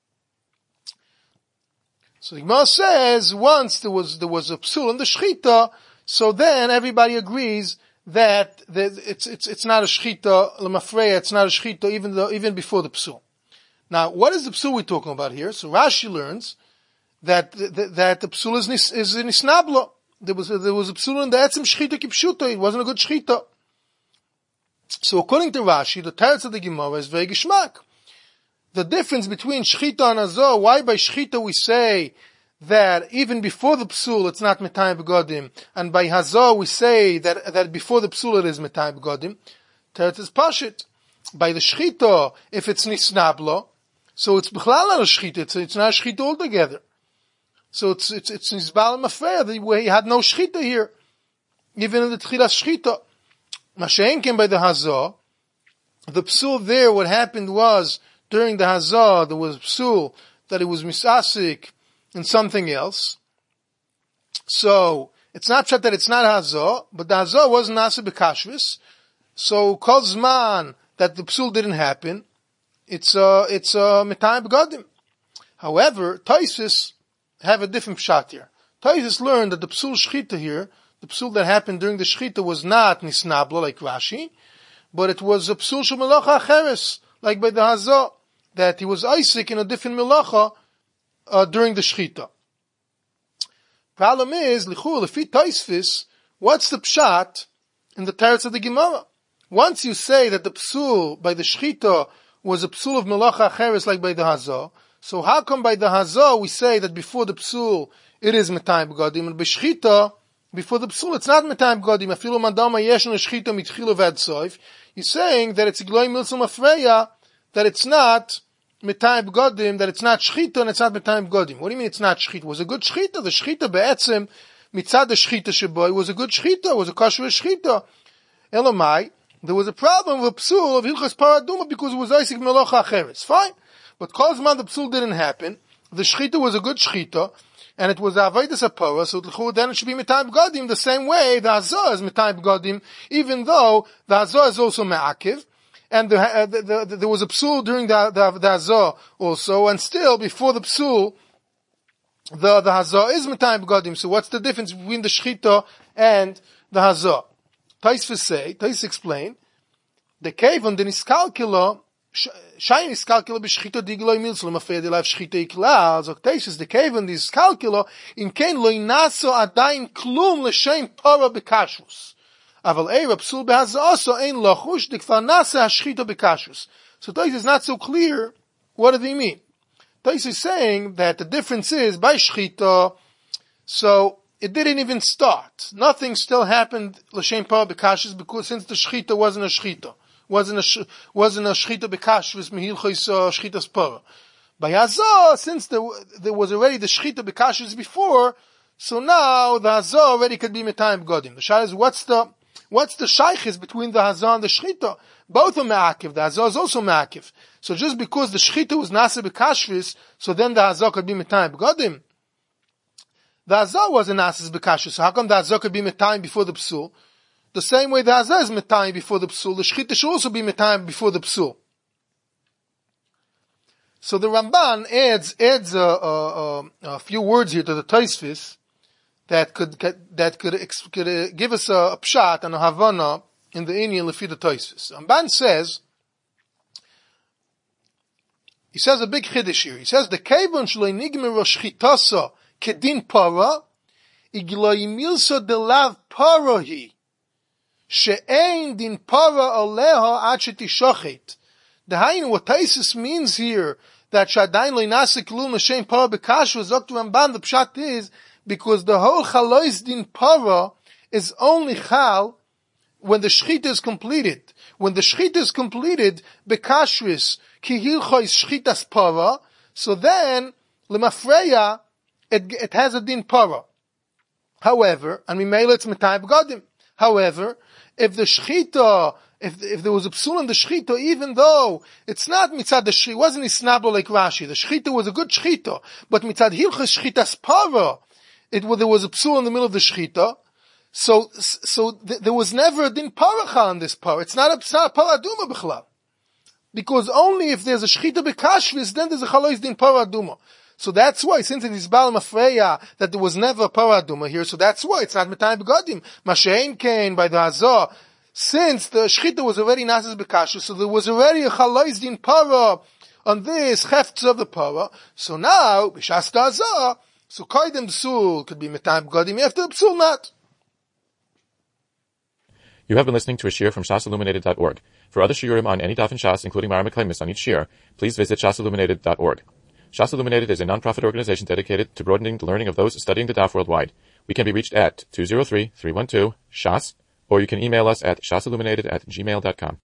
So the Gemara says, once there was a psul in the shchita, so then everybody agrees that it's not a shchita lemafreya, it's not a shchita even before the psul. Now, what is the psul we're talking about here? So Rashi learns that the psul is nisnablo. There was a psul in the etzim shchita kipshuta. It wasn't a good shchita. So according to Rashi, the teretz of the Gemara is very gishmak. The difference between shchita and hazah, why by shchita we say that even before the psul it's not metayim begodim, and by hazah we say that before the psul it is metayim begodim. Teretz is pashit. By the shchita, if it's nisnablo, so it's bichlal not a shchita, it's not a shchita altogether. So it's nizbal mafreya, where he had no shchita here, even in the tchilas shchita. Mashen came by the hazah, the psul there, what happened was, during the hazah, there was psul, that it was misasik and something else. So, it's not that it's not hazah, but the hazah wasn't nasa b'kashvis. So, kol zman that the psul didn't happen, it's metayim begodim. However, Taisus have a different pshat here. Taisus learned that the psul shchita here, the psul that happened during the shchita was not nisnabla like Rashi, but it was a psul shel melacha acheres, like by the hazah, that he was Isaac in a different melacha during the shchita. Problem is, lichur lefi Taisus, what's the pshat in the teretz of the Gemara? Once you say that the psul by the shchita was a psul of melacha acheres like by the hazah, so how come by the hazah we say that before the psul it is metayim begodim, and b'shchita before the psul it's not metayim begodim? Afilu mandama yeshna shchita mitchila v'ad soif. You're saying that it's igloim milsum afreya, that it's not metayim begodim, that it's not shchita and it's not metayim begodim. What do you mean it's not shchita? It was a good shchita. The shchita be'etzim mitzad the shchita shebo, it was a good shchita. It was a kosher shchita. Elamai, there was a problem with psul of hilchas paraduma because it was Isaac melacha acheres. Fine. But kol zman the psul didn't happen, the shchita was a good shchita, and it was avodas hapara, so then it should be metayim begodim the same way the hazah is metayim begodim, even though the hazah is also me'akiv, and there was a psul during the hazah also, and still before the psul, the hazah is metayim begodim. So what's the difference between the shchita and the hazah? Tais explain, the cave on the niskalkila, Shayin is kalkula b'shchita digloi milsel mafreya de lav shchita iklal. So Taisus the kaven is kalkula in kein lo inaso adayin klum l'shem para b'kashus. Aval eira psul behazah also ein lachush dikfar nasa hashchita b'kashus. So Taisus is not so clear. What do they mean? Taisus is saying that the difference is by shchita, so it didn't even start. Nothing still happened l'shem para b'kashus because since the shchita wasn't a shchita. Wasn't a shchita b'kashvus mehilchos shchitas para. By hazah, since there was already the shchita b'kashvus before, so now the hazah already could be metayim begodim. The shayla is what's the shaychis between the hazah and the shchita? Both are me'akiv. The hazah is also me'akiv. So just because the shchita was nasa b'kashvus, so then the hazah could be metayim begodim. The hazah wasn't nasa b'kashvus. So how come the hazah could be metayim before the psul? The same way the hazah is metayim before the psul, the shchita should also be metayim before the psul. So the Ramban adds a few words here to the Tosfos that could give us a pshat and a havana in the Inyan Lefi the Tosfos. Ramban says, he says a big chiddush here. He says the kevon shlo nigmer shchitasa kedin para iglo yimilso de lav para hi she'ein din para aleha ad shetishochet. The hainu what Tosfos means here that shadayin lo inasik lum l'shem para b'kashu zok to Ramban. The pshat is because the whole chalois din para is only chal when the shchita is completed. When the shchita is completed, bekashris ki hilchos shchitas para, so then lemafreya it has a din para. However, and mimela it's mitay b'gadim. However, if the shchita, if there was a psul in the shchita, even though it's not mitzad the shchita, it wasn't isnablo like Rashi. The shchita was a good shchita, but mitzad hilchos shchitas para, there was a psul in the middle of the shchita. So there was never a din paracha on this par. It's not a paraduma b'chlal. Because only if there's a shchita b'kashvis, then there's a chalois din paraduma. So that's why, since it is bal mafreya, that there was never a paraduma here, so that's why it's not mitayim b'gadim. Mashein kain by the hazah, since the shchita was already nasis b'kashvis, so there was already a chalois din para on this hefts of the para. So now, b'shas the hazah, so koydem psul could be mitayim b'gadim, after the psul not. You have been listening to a shiur from shasilluminated.org. For other shiurim on any daf in Shas, including Mara Meklemis on each shiur, please visit shasilluminated.org. Shas Illuminated is a non-profit organization dedicated to broadening the learning of those studying the daf worldwide. We can be reached at 203-312-SHAS, or you can email us at shasilluminated@gmail.com.